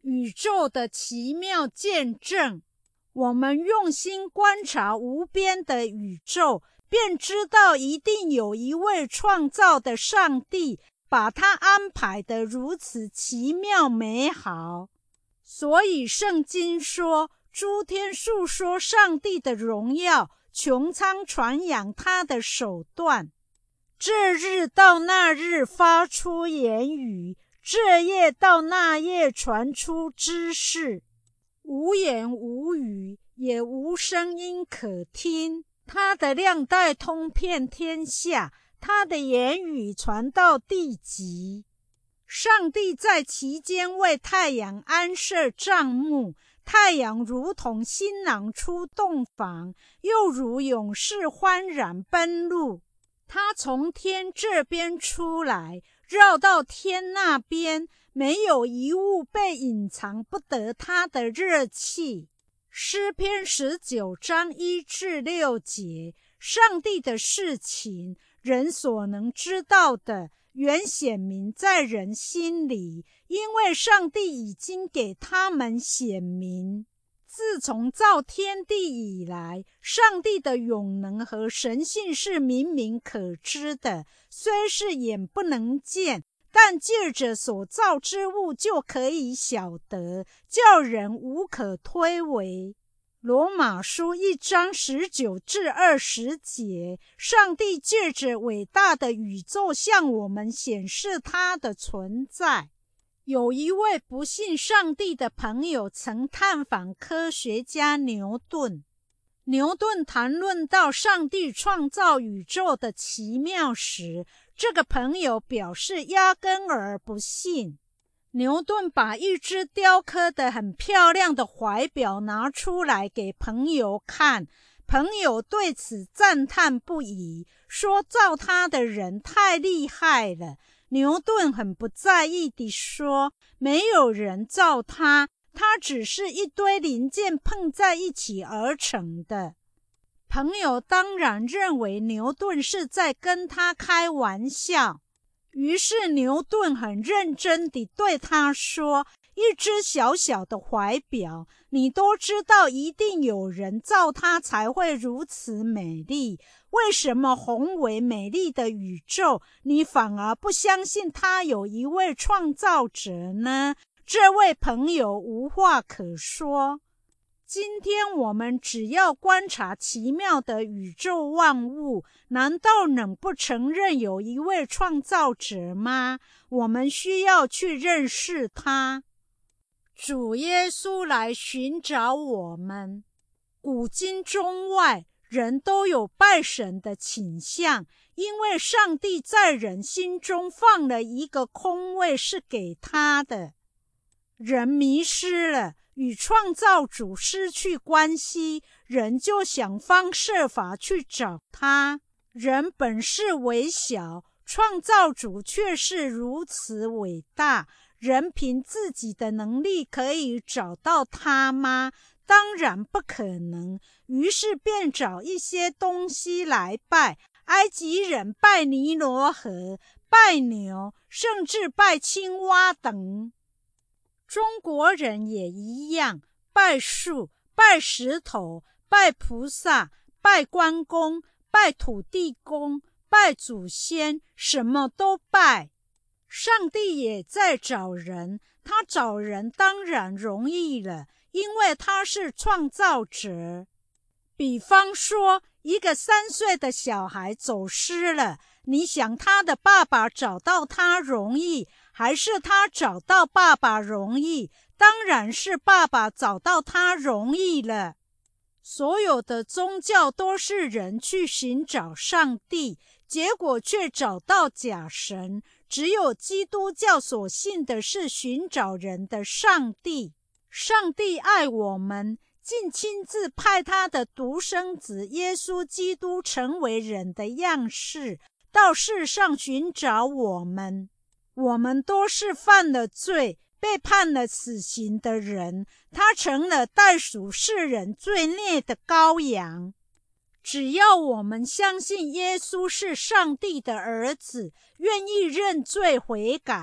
宇宙的奇妙见证。我们用心观察无边的宇宙，便知道一定有一位创造的上帝，把它安排得如此奇妙美好。所以圣经说，诸天述说上帝的荣耀，穹苍传扬他的手段。这日到那日发出言语，这夜到那夜传出知识。无言无语，也无声音可听。他的亮带通遍天下，他的言语传到地极。上帝在其间为太阳安设帐幕，太阳如同新郎出洞房，又如勇士欢然奔路。他从天这边出来，绕到天那边，没有一物被隐藏不得他的热气。诗篇十九章一至六节，上帝的事情，人所能知道的，原显明在人心里，因为上帝已经给他们显明。自从造天地以来，上帝的永能和神性是明明可知的，虽是眼不能见，但借着所造之物就可以晓得，叫人无可推诿。罗马书一章十九至二十节，上帝借着伟大的宇宙向我们显示他的存在。有一位不信上帝的朋友曾探访科学家牛顿。牛顿谈论到上帝创造宇宙的奇妙时，这个朋友表示压根儿不信。牛顿把一只雕刻得很漂亮的怀表拿出来给朋友看，朋友对此赞叹不已，说造他的人太厉害了。牛顿很不在意地说，没有人造它，它只是一堆零件碰在一起而成的。朋友当然认为牛顿是在跟他开玩笑，于是牛顿很认真地对他说，一只小小的怀表，你都知道一定有人造它才会如此美丽，为什么宏伟美丽的宇宙，你反而不相信它有一位创造者呢？这位朋友无话可说。今天我们只要观察奇妙的宇宙万物，难道能不承认有一位创造者吗？我们需要去认识他。主耶稣来寻找我们。古今中外，人都有拜神的倾向，因为上帝在人心中放了一个空位是给他的。人迷失了，与创造主失去关系，人就想方设法去找他。人本是微小，创造主却是如此伟大，人凭自己的能力可以找到他吗？当然不可能。于是便找一些东西来拜，埃及人拜尼罗河，拜牛，甚至拜青蛙等。中国人也一样，拜树，拜石头，拜菩萨，拜关公，拜土地公，拜祖先，什么都拜。上帝也在找人，他找人当然容易了，因为他是创造者。比方说，一个三岁的小孩走失了，你想他的爸爸找到他容易，还是他找到爸爸容易？当然是爸爸找到他容易了。所有的宗教都是人去寻找上帝，结果却找到假神。只有基督教所信的是寻找人的上帝。上帝爱我们，竟亲自派他的独生子耶稣基督成为人的样式，到世上寻找我们。我们都是犯了罪，被判了死刑的人，他成了代赎世人罪孽的羔羊。只要我们相信耶稣是上帝的儿子，愿意认罪悔改，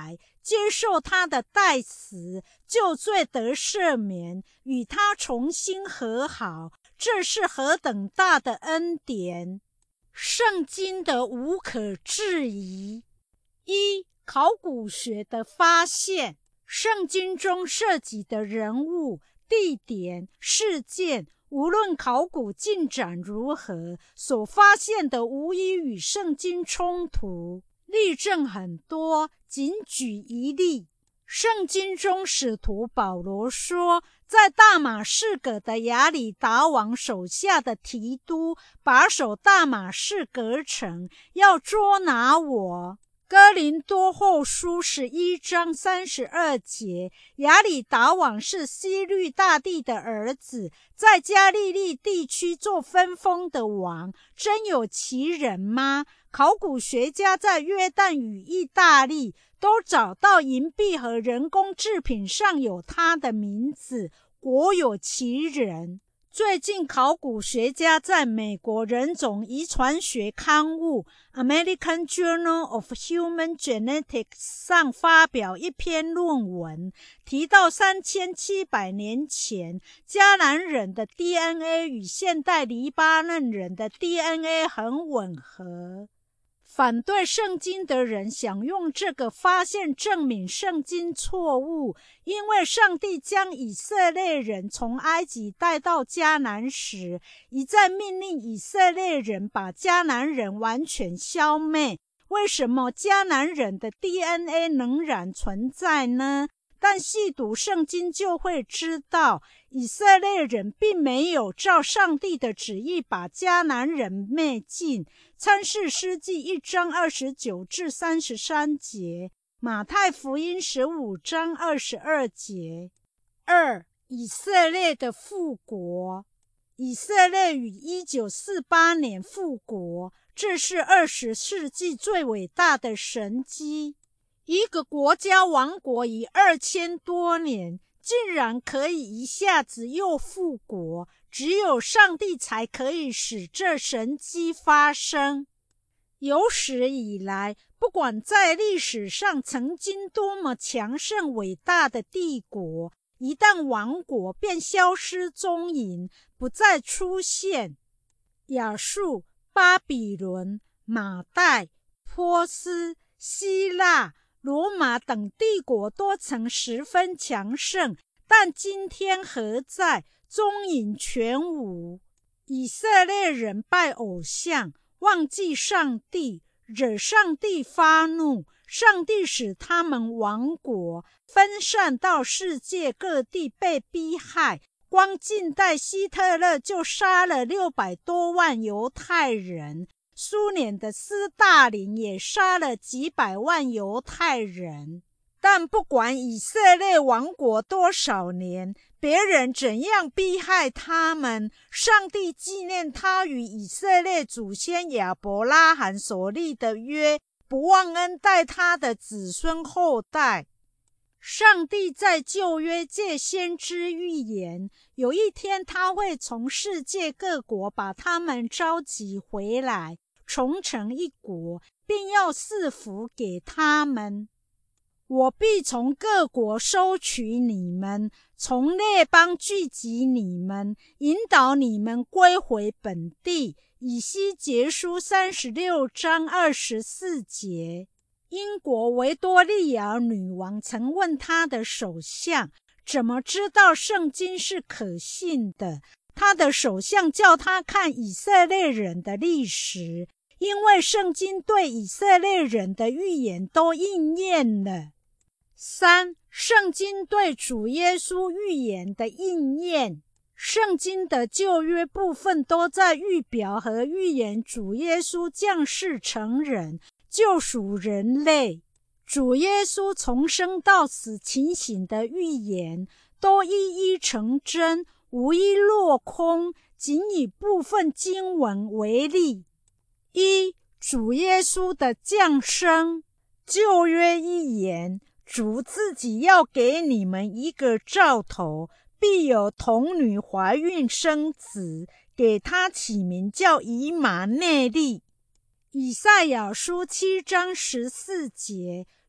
接受他的代死，救罪得赦免，与他重新和好，这是何等大的恩典！圣经的无可置疑。一、考古学的发现。圣经中涉及的人物、地点、事件，无论考古进展如何，所发现的无一与圣经冲突。例证很多，仅举一例。圣经中使徒保罗说，在大马士革的亚里达王手下的提督把守大马士革城，要捉拿我。哥林多后书十一章三十二节，亚里达王是希律大帝的儿子，在加利利地区做分封的王，真有其人吗？考古学家在约旦与意大利都找到银币和人工制品上有他的名字，果有其人。最近考古学家在美国人种遗传学刊物 American Journal of Human Genetics 上发表一篇论文，提到三千七百年前迦南人的 D N A 与现代黎巴嫩人的 D N A 很吻合。反对圣经的人想用这个发现证明圣经错误，因为上帝将以色列人从埃及带到迦南时，一再命令以色列人把迦南人完全消灭。为什么迦南人的 D N A 仍然存在呢？但细读圣经就会知道，以色列人并没有照上帝的旨意把迦南人灭尽。参释诗记一章二十九至三十三节，马太福音十五章二十二节。二、以色列的复国。以色列于一九四八年复国，这是二十世纪最伟大的神迹。一个国家亡国已二千多年，竟然可以一下子又复国，只有上帝才可以使这神迹发生。有史以来，不管在历史上曾经多么强盛伟大的帝国，一旦亡国便消失踪影，不再出现。亚述、巴比伦、马代、波斯、希腊、罗马等帝国都曾十分强盛，但今天何在？踪影全无。以色列人拜偶像，忘记上帝，惹上帝发怒，上帝使他们亡国，分散到世界各地被逼害。光近代希特勒就杀了六百多万犹太人，苏联的斯大林也杀了几百万犹太人。但不管以色列亡国多少年，别人怎样逼害他们，上帝纪念他与以色列祖先亚伯拉罕所立的约，不忘恩待他的子孙后代。上帝在旧约借先知预言，有一天他会从世界各国把他们召集回来，重成一国，并要赐福给他们。我必从各国收取你们，从列邦聚集你们，引导你们归回本地。以西结书三十六章二十四节。英国维多利亚女王曾问她的首相，怎么知道圣经是可信的？她的首相叫她看以色列人的历史，因为圣经对以色列人的预言都应验了。三、圣经对主耶稣预言的应验。圣经的旧约部分都在预表和预言主耶稣降世成人，救赎人类。主耶稣从生到死情形的预言都一一成真，无一落空，仅以部分经文为例。一、主耶稣的降生。旧约预言，主自己要给你们一个兆头，必有童女怀孕生子，给他起名叫以马内利。以赛亚书七章十四节，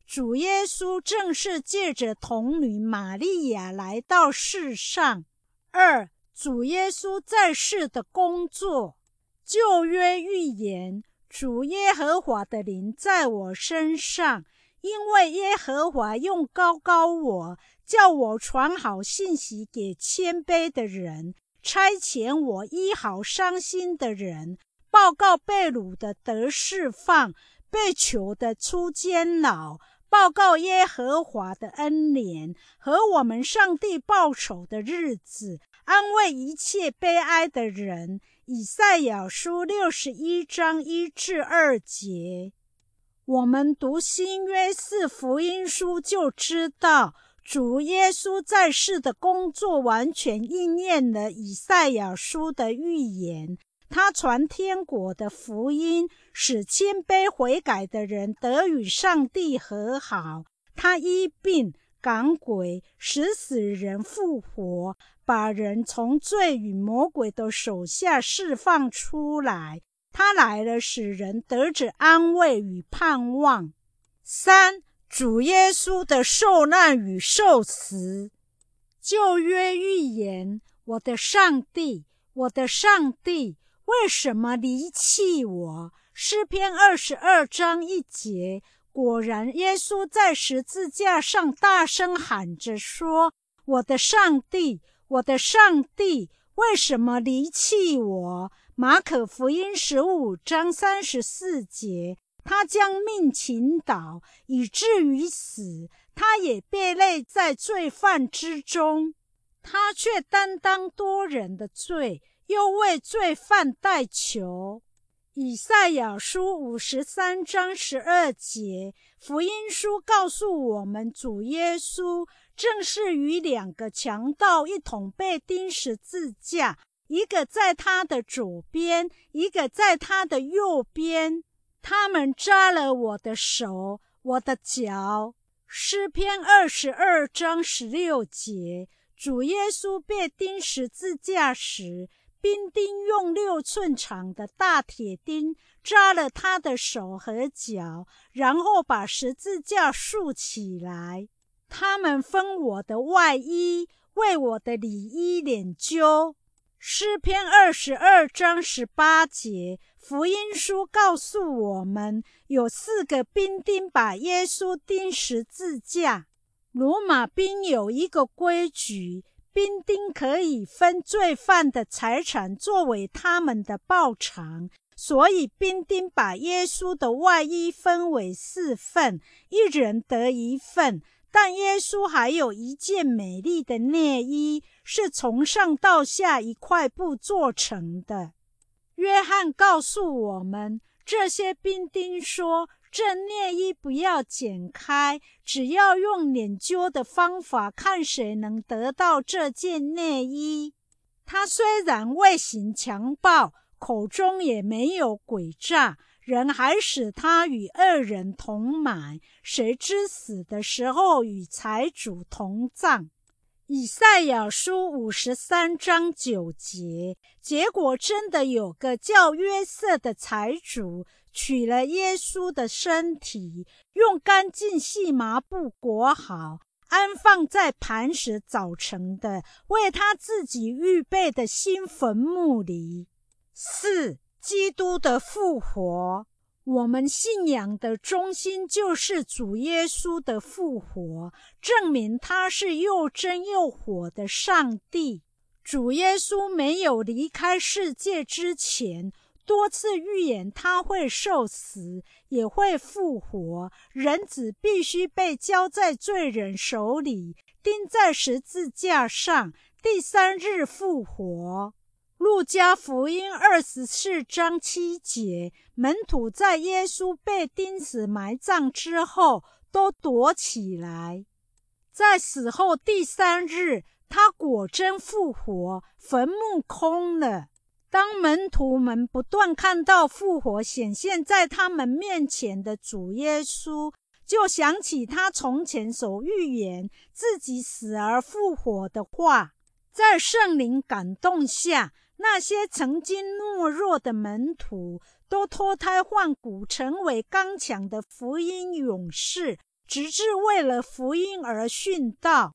主耶稣正是借着童女玛利亚来到世上。二、主耶稣在世的工作。旧约预言，主耶和华的灵在我身上，因为耶和华用膏膏我，叫我传好信息给谦卑的人，差遣我医好伤心的人，报告被掳的得释放，被囚的出监牢，报告耶和华的恩怜和我们上帝报仇的日子，安慰一切悲哀的人。以赛亚书六十一章一至二节。我们读新约四福音书就知道，主耶稣在世的工作完全应验了以赛亚书的预言。他传天国的福音，使谦卑悔改的人得与上帝和好。他医病赶鬼，使死人复活，把人从罪与魔鬼的手下释放出来。他来了，使人得着安慰与盼望。三、主耶稣的受难与受死。旧约预言，我的上帝，我的上帝，为什么离弃我？诗篇二十二章一节。果然，耶稣在十字架上大声喊着说：我的上帝，我的上帝，为什么离弃我？马可福音十五章三十四节。他将命倾倒，以至于死，他也被列在罪犯之中。他却担当多人的罪，又为罪犯代求。以赛亚书五十三章十二节。福音书告诉我们，主耶稣正是与两个强盗一同被钉十字架，一个在他的左边，一个在他的右边。他们扎了我的手，我的脚。诗篇二十二章十六节。主耶稣被钉十字架时，兵丁用六寸长的大铁钉扎了他的手和脚，然后把十字架竖起来。他们分我的外衣，为我的里衣敛揪。诗篇二十二章十八节。福音书告诉我们，有四个兵丁把耶稣钉十字架。罗马兵有一个规矩，兵丁可以分罪犯的财产作为他们的报偿，所以兵丁把耶稣的外衣分为四份，一人得一份。但耶稣还有一件美丽的内衣，是从上到下一块布做成的。约翰告诉我们，这些兵丁说，这内衣不要剪开，只要用捻揪的方法，看谁能得到这件内衣。他虽然未行强暴，口中也没有诡诈，人还使他与恶人同买，谁知死的时候与财主同葬。以赛亚书五十三章九节。结果真的有个叫约瑟的财主，取了耶稣的身体，用干净细麻布裹好，安放在磐石凿成的为他自己预备的新坟墓里。四、基督的复活。我们信仰的中心就是主耶稣的复活，证明他是又真又活的上帝。主耶稣没有离开世界之前，多次预言他会受死，也会复活。人子必须被交在罪人手里，钉在十字架上，第三日复活。路加福音二十四章七节。门徒在耶稣被钉死埋葬之后，都躲起来。在死后第三日，他果真复活，坟墓空了。当门徒们不断看到复活显现在他们面前的主耶稣，就想起他从前所预言自己死而复活的话。在圣灵感动下，那些曾经懦弱的门徒都脱胎换骨，成为刚强的福音勇士， 直至为了福音而殉道。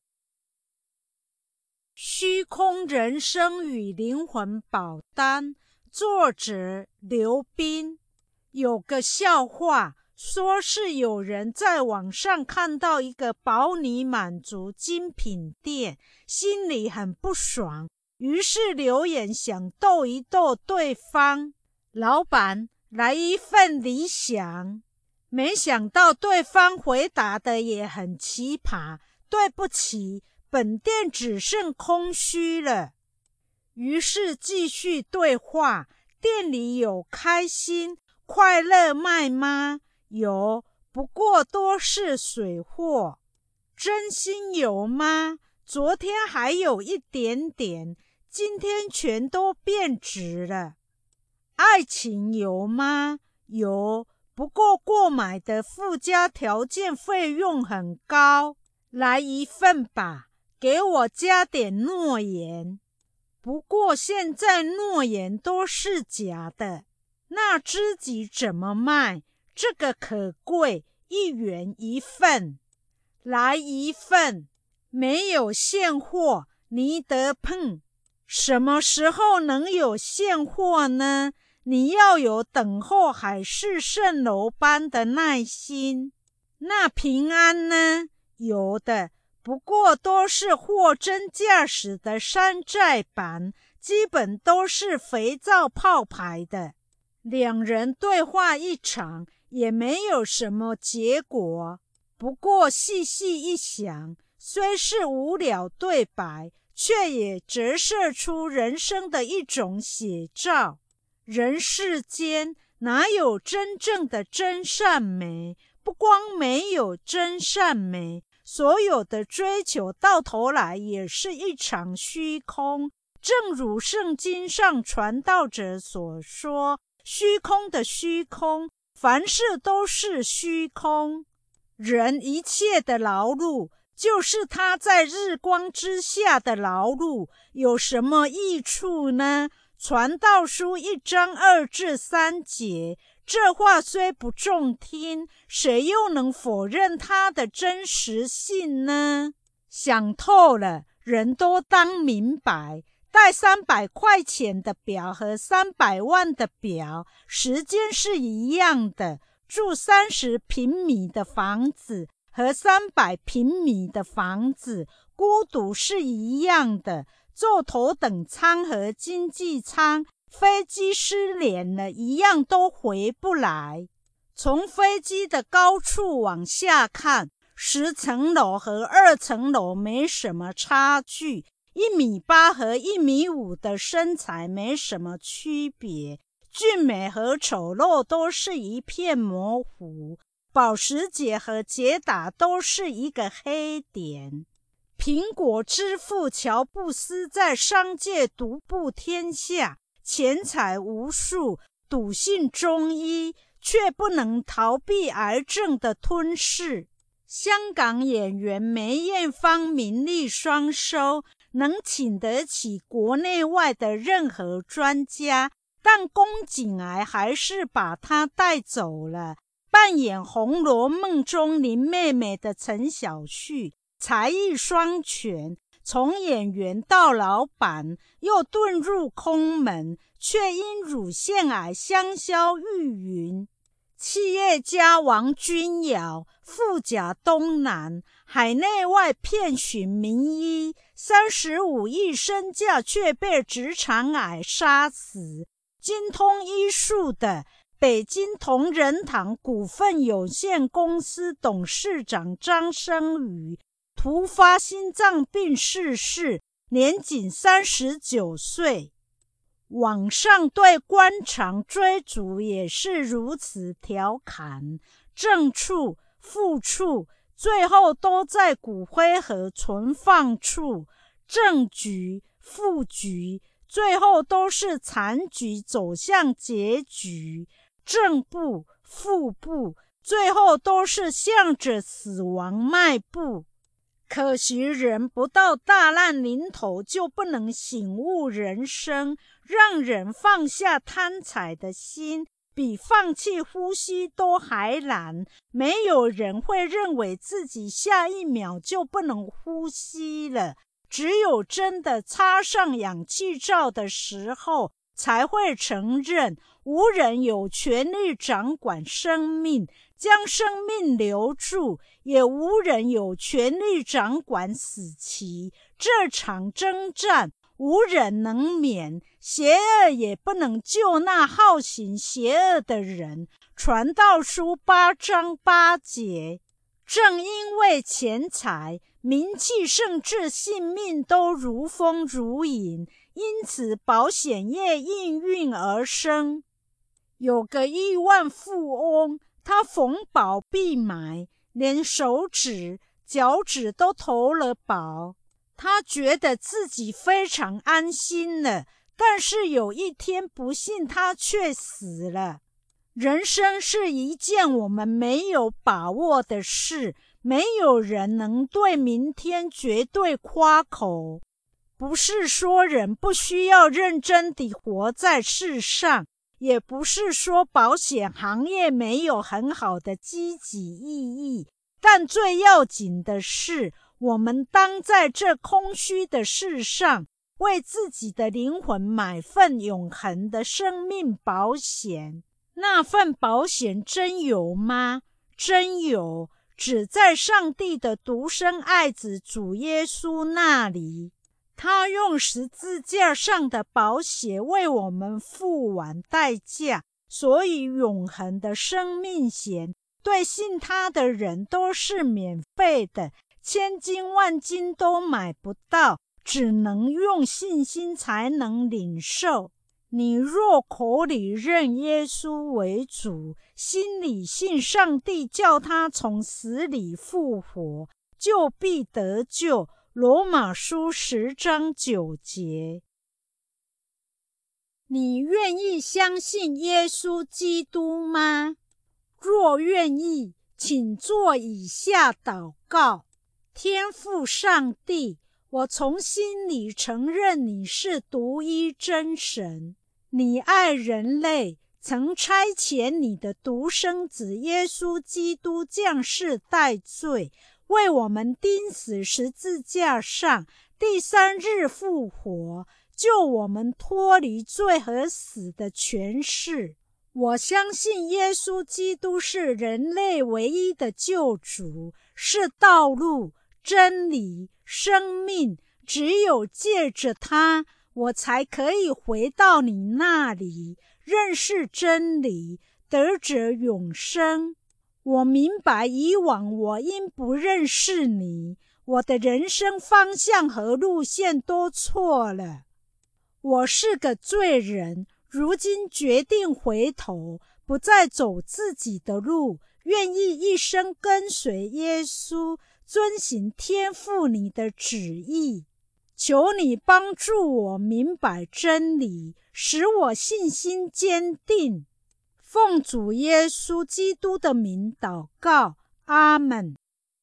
虚空人生与灵魂保单，作者刘斌。有个笑话，说是有人在网上看到一个保你满足精品店，心里很不爽，于是留言想逗一逗对方，老板来一份理想。没想到对方回答的也很奇葩，对不起，本店只剩空虚了。于是继续对话，店里有开心快乐卖吗？有，不过多是水货。真心有吗？昨天还有一点点，今天全都变质了。爱情有吗？有，不过购买的附加条件费用很高。来一份吧，给我加点诺言。不过现在诺言都是假的。那知己怎么卖？这个可贵，一元一份。来一份。没有现货，你得碰。什么时候能有现货呢？你要有等候海市蜃楼般的耐心。那平安呢？有的，不过都是货真价实的山寨版，基本都是肥皂泡牌的。两人对话一场，也没有什么结果。不过细细一想，虽是无聊对白，却也折射出人生的一种写照。人世间哪有真正的真善美？不光没有真善美，所有的追求到头来也是一场虚空。正如圣经上传道者所说，虚空的虚空，凡事都是虚空。人一切的劳碌，就是他在日光之下的劳碌，有什么益处呢？传道书一章二至三节，这话虽不中听，谁又能否认它的真实性呢？想透了，人都当明白，带三百块钱的表和三百万的表，时间是一样的。住三十平米的房子和三百平米的房子，孤独是一样的。坐头等舱和经济舱，飞机失联了一样都回不来。从飞机的高处往下看，十层楼和二层楼没什么差距，一米八和一米五的身材没什么区别，俊美和丑陋都是一片模糊，保时捷和捷达都是一个黑点。苹果之父乔布斯在商界独步天下，钱财无数，笃信中医，却不能逃避癌症的吞噬。香港演员梅艳芳名利双收，能请得起国内外的任何专家，但宫颈癌还是把她带走了。扮演《红楼梦》中林妹妹的陈小旭，才艺双全，从演员到老板，又遁入空门，却因乳腺癌香消玉殒。企业家王君尧，富甲东南，海内外遍寻名医，三十五亿身价却被直肠癌杀死。精通医术的北京同仁堂股份有限公司董事长张生宇，突发心脏病逝世，年仅三十九岁。网上对官场追逐也是如此调侃，正处、副处，最后都在骨灰盒存放处；正局、副局，最后都是残局走向结局；正部、副部，最后都是向着死亡迈步。可惜人不到大难临头就不能醒悟人生，让人放下贪财的心， 比放弃呼吸都还难。没有人会认为自己下一秒就不能呼吸了，只有真的插上氧气罩的时候，才会承认无人有权利掌管生命，将生命留住，也无人有权利掌管死期。这场征战无人能免，邪恶也不能救那好行邪恶的人。传道书八章八节，正因为钱财、名气甚至性命都如风如影，因此保险业应运而生。有个亿万富翁，他逢宝必买，连手指、脚趾都投了保。他觉得自己非常安心了，但是有一天不幸他却死了。人生是一件我们没有把握的事，没有人能对明天绝对夸口。不是说人不需要认真地活在世上，也不是说保险行业没有很好的积极意义，但最要紧的是，我们当在这空虚的世上，为自己的灵魂买份永恒的生命保险。那份保险真有吗？真有，只在上帝的独生爱子主耶稣那里。他用十字架上的宝血为我们付完代价，所以永恒的生命险对信他的人都是免费的，千金万金都买不到，只能用信心才能领受。你若口里认耶稣为主，心里信上帝叫他从死里复活，就必得救。罗马书十章九节。你愿意相信耶稣基督吗？若愿意，请做以下祷告。天父上帝，我从心里承认你是独一真神，你爱人类，曾差遣你的独生子耶稣基督降世代罪，为我们钉死十字架上，第三日复活，救我们脱离罪和死的权势。我相信耶稣基督是人类唯一的救主，是道路、真理、生命，只有借着他，我才可以回到你那里，认识真理，得着永生。我明白以往我因不认识你，我的人生方向和路线都错了。我是个罪人，如今决定回头，不再走自己的路，愿意一生跟随耶稣，遵行天父你的旨意。求你帮助我明白真理，使我信心坚定。奉主耶稣基督的名祷告，阿们。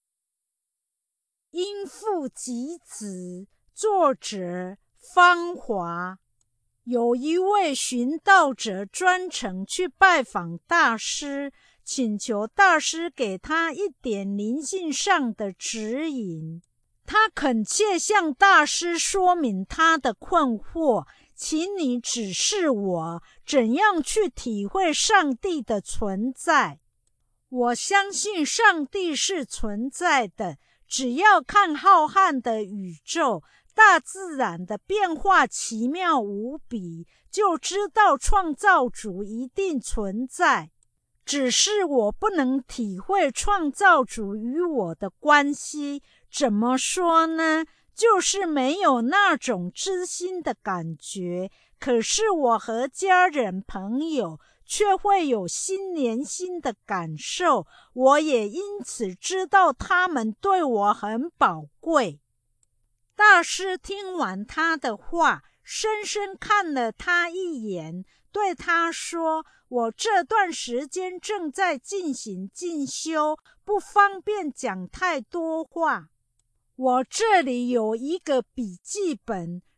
因父及子，作者方华。有一位寻道者专程去拜访大师，请求大师给他一点灵性上的指引。他恳切向大师说明他的困惑，请你指示我怎样去体会上帝的存在。我相信上帝是存在的，只要看浩瀚的宇宙，大自然的变化奇妙无比，就知道创造主一定存在。只是我不能体会创造主与我的关系，怎么说呢？就是没有那种知心的感觉，可是我和家人朋友却会有心连心的感受，我也因此知道他们对我很宝贵。大师听完他的话，深深看了他一眼，对他说：我这段时间正在进行进修，不方便讲太多话。我这里有一个笔记本，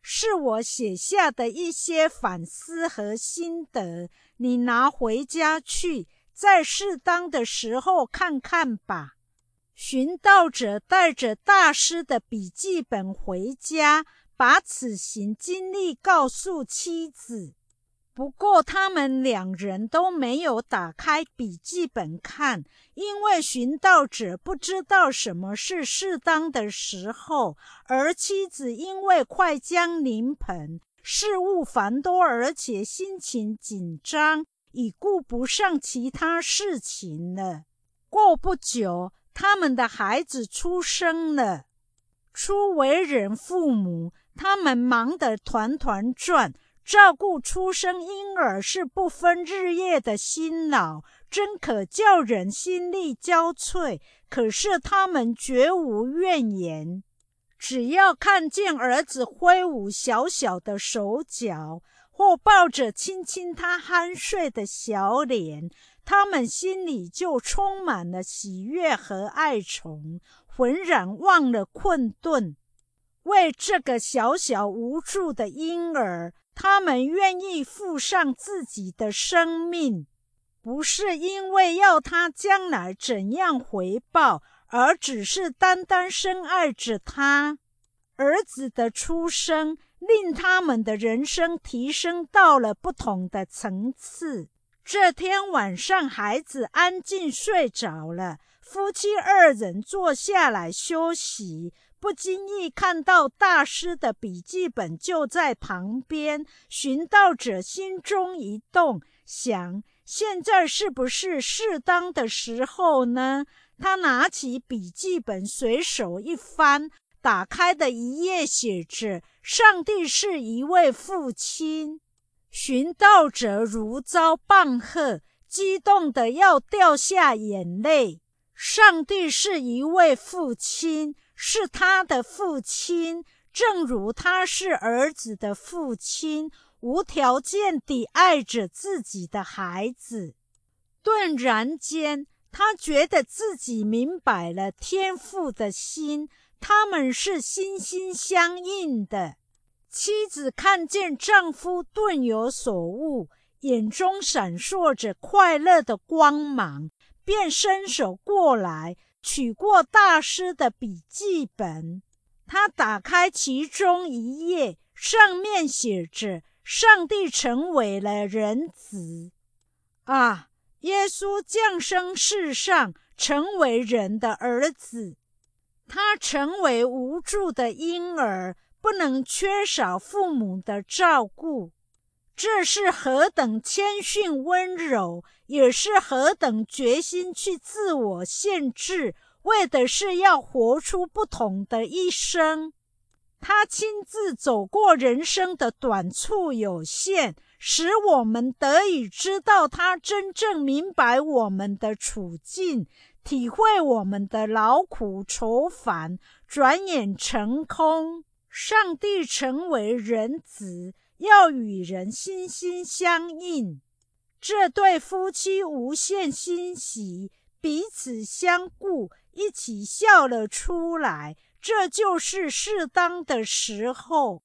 是我写下的一些反思和心得，你拿回家去，在适当的时候看看吧。寻道者带着大师的笔记本回家，把此行经历告诉妻子。不过他们两人都没有打开笔记本看，因为寻道者不知道什么是适当的时候，而妻子因为快将临盆，事务繁多，而且心情紧张，已顾不上其他事情了。过不久，他们的孩子出生了。初为人父母，他们忙得团团转，照顾出生婴儿是不分日夜的辛劳，真可叫人心力交瘁。可是他们绝无怨言，只要看见儿子挥舞小小的手脚，或抱着亲亲他酣睡的小脸，他们心里就充满了喜悦和爱宠，浑然忘了困顿。为这个小小无助的婴儿，他们愿意付上自己的生命，不是因为要他将来怎样回报，而只是单单深爱着他。儿子的出生令他们的人生提升到了不同的层次。这天晚上，孩子安静睡着了，夫妻二人坐下来休息，不经意看到大师的笔记本就在旁边。寻道者心中一动，想现在是不是适当的时候呢？他拿起笔记本随手一翻，打开的一页写着上帝是一位父亲。寻道者如遭棒喝，激动得要掉下眼泪。上帝是一位父亲，是他的父亲，正如他是儿子的父亲，无条件地爱着自己的孩子。顿然间，他觉得自己明白了天父的心，他们是心心相印的。妻子看见丈夫顿有所悟，眼中闪烁着快乐的光芒，便伸手过来取过大师的笔记本。他打开其中一页，上面写着上帝成为了人子。啊，耶稣降生世上，成为人的儿子。他成为无助的婴儿，不能缺少父母的照顾。这是何等谦逊温柔，也是何等决心去自我限制，为的是要活出不同的一生。他亲自走过人生的短促有限，使我们得以知道他真正明白我们的处境，体会我们的劳苦愁烦，转眼成空。上帝成为人子，要与人心心相印。这对夫妻无限欣喜，彼此相顾，一起笑了出来。这就是适当的时候。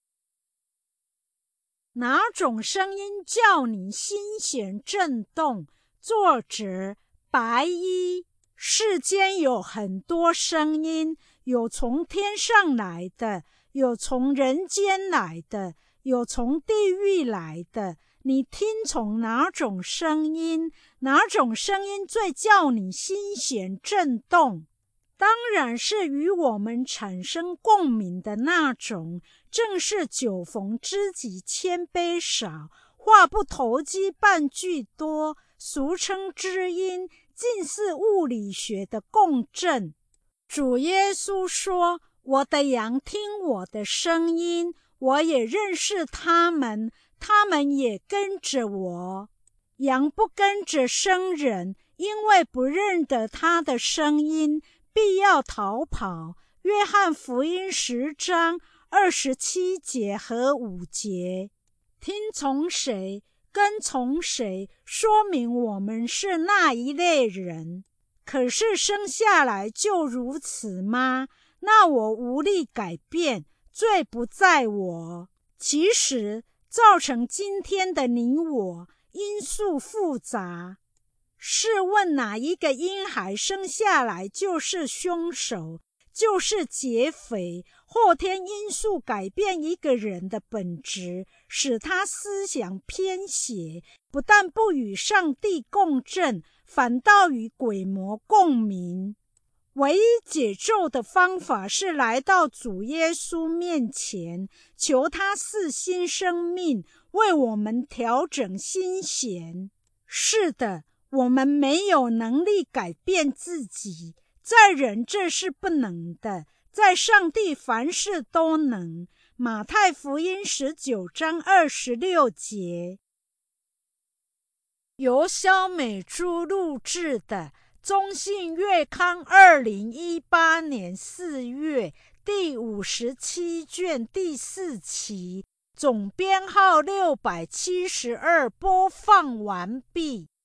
哪种声音叫你心弦震动？作者白衣。世间有很多声音，有从天上来的，有从人间来的，有从地狱来的。你听从哪种声音？哪种声音最叫你心弦震动？当然是与我们产生共鸣的那种，正是酒逢知己千杯少，话不投机半句多，俗称知音，近似物理学的共振。主耶稣说，我的羊听我的声音，我也认识他们，他们也跟着我。羊不跟着生人，因为不认得他的声音，必要逃跑。约翰福音十章二十七节和五节。听从谁，跟从谁，说明我们是那一类人。可是生下来就如此吗？那我无力改变，罪不在我。 其实造成今天的你我因素复杂。试问哪一个婴孩生下来就是凶手，就是劫匪？后天因素改变一个人的本质，使他思想偏邪，不但不与上帝共振，反倒与鬼魔共鸣。唯一解咒的方法是来到主耶稣面前，求他赐新生命，为我们调整心弦。是的，我们没有能力改变自己，在人这是不能的，在上帝凡事都能。马太福音十九章二十六节。由肖美珠录制的中信月刊二零一八年四月第五十七卷第四期，总编号六百七十二，播放完毕。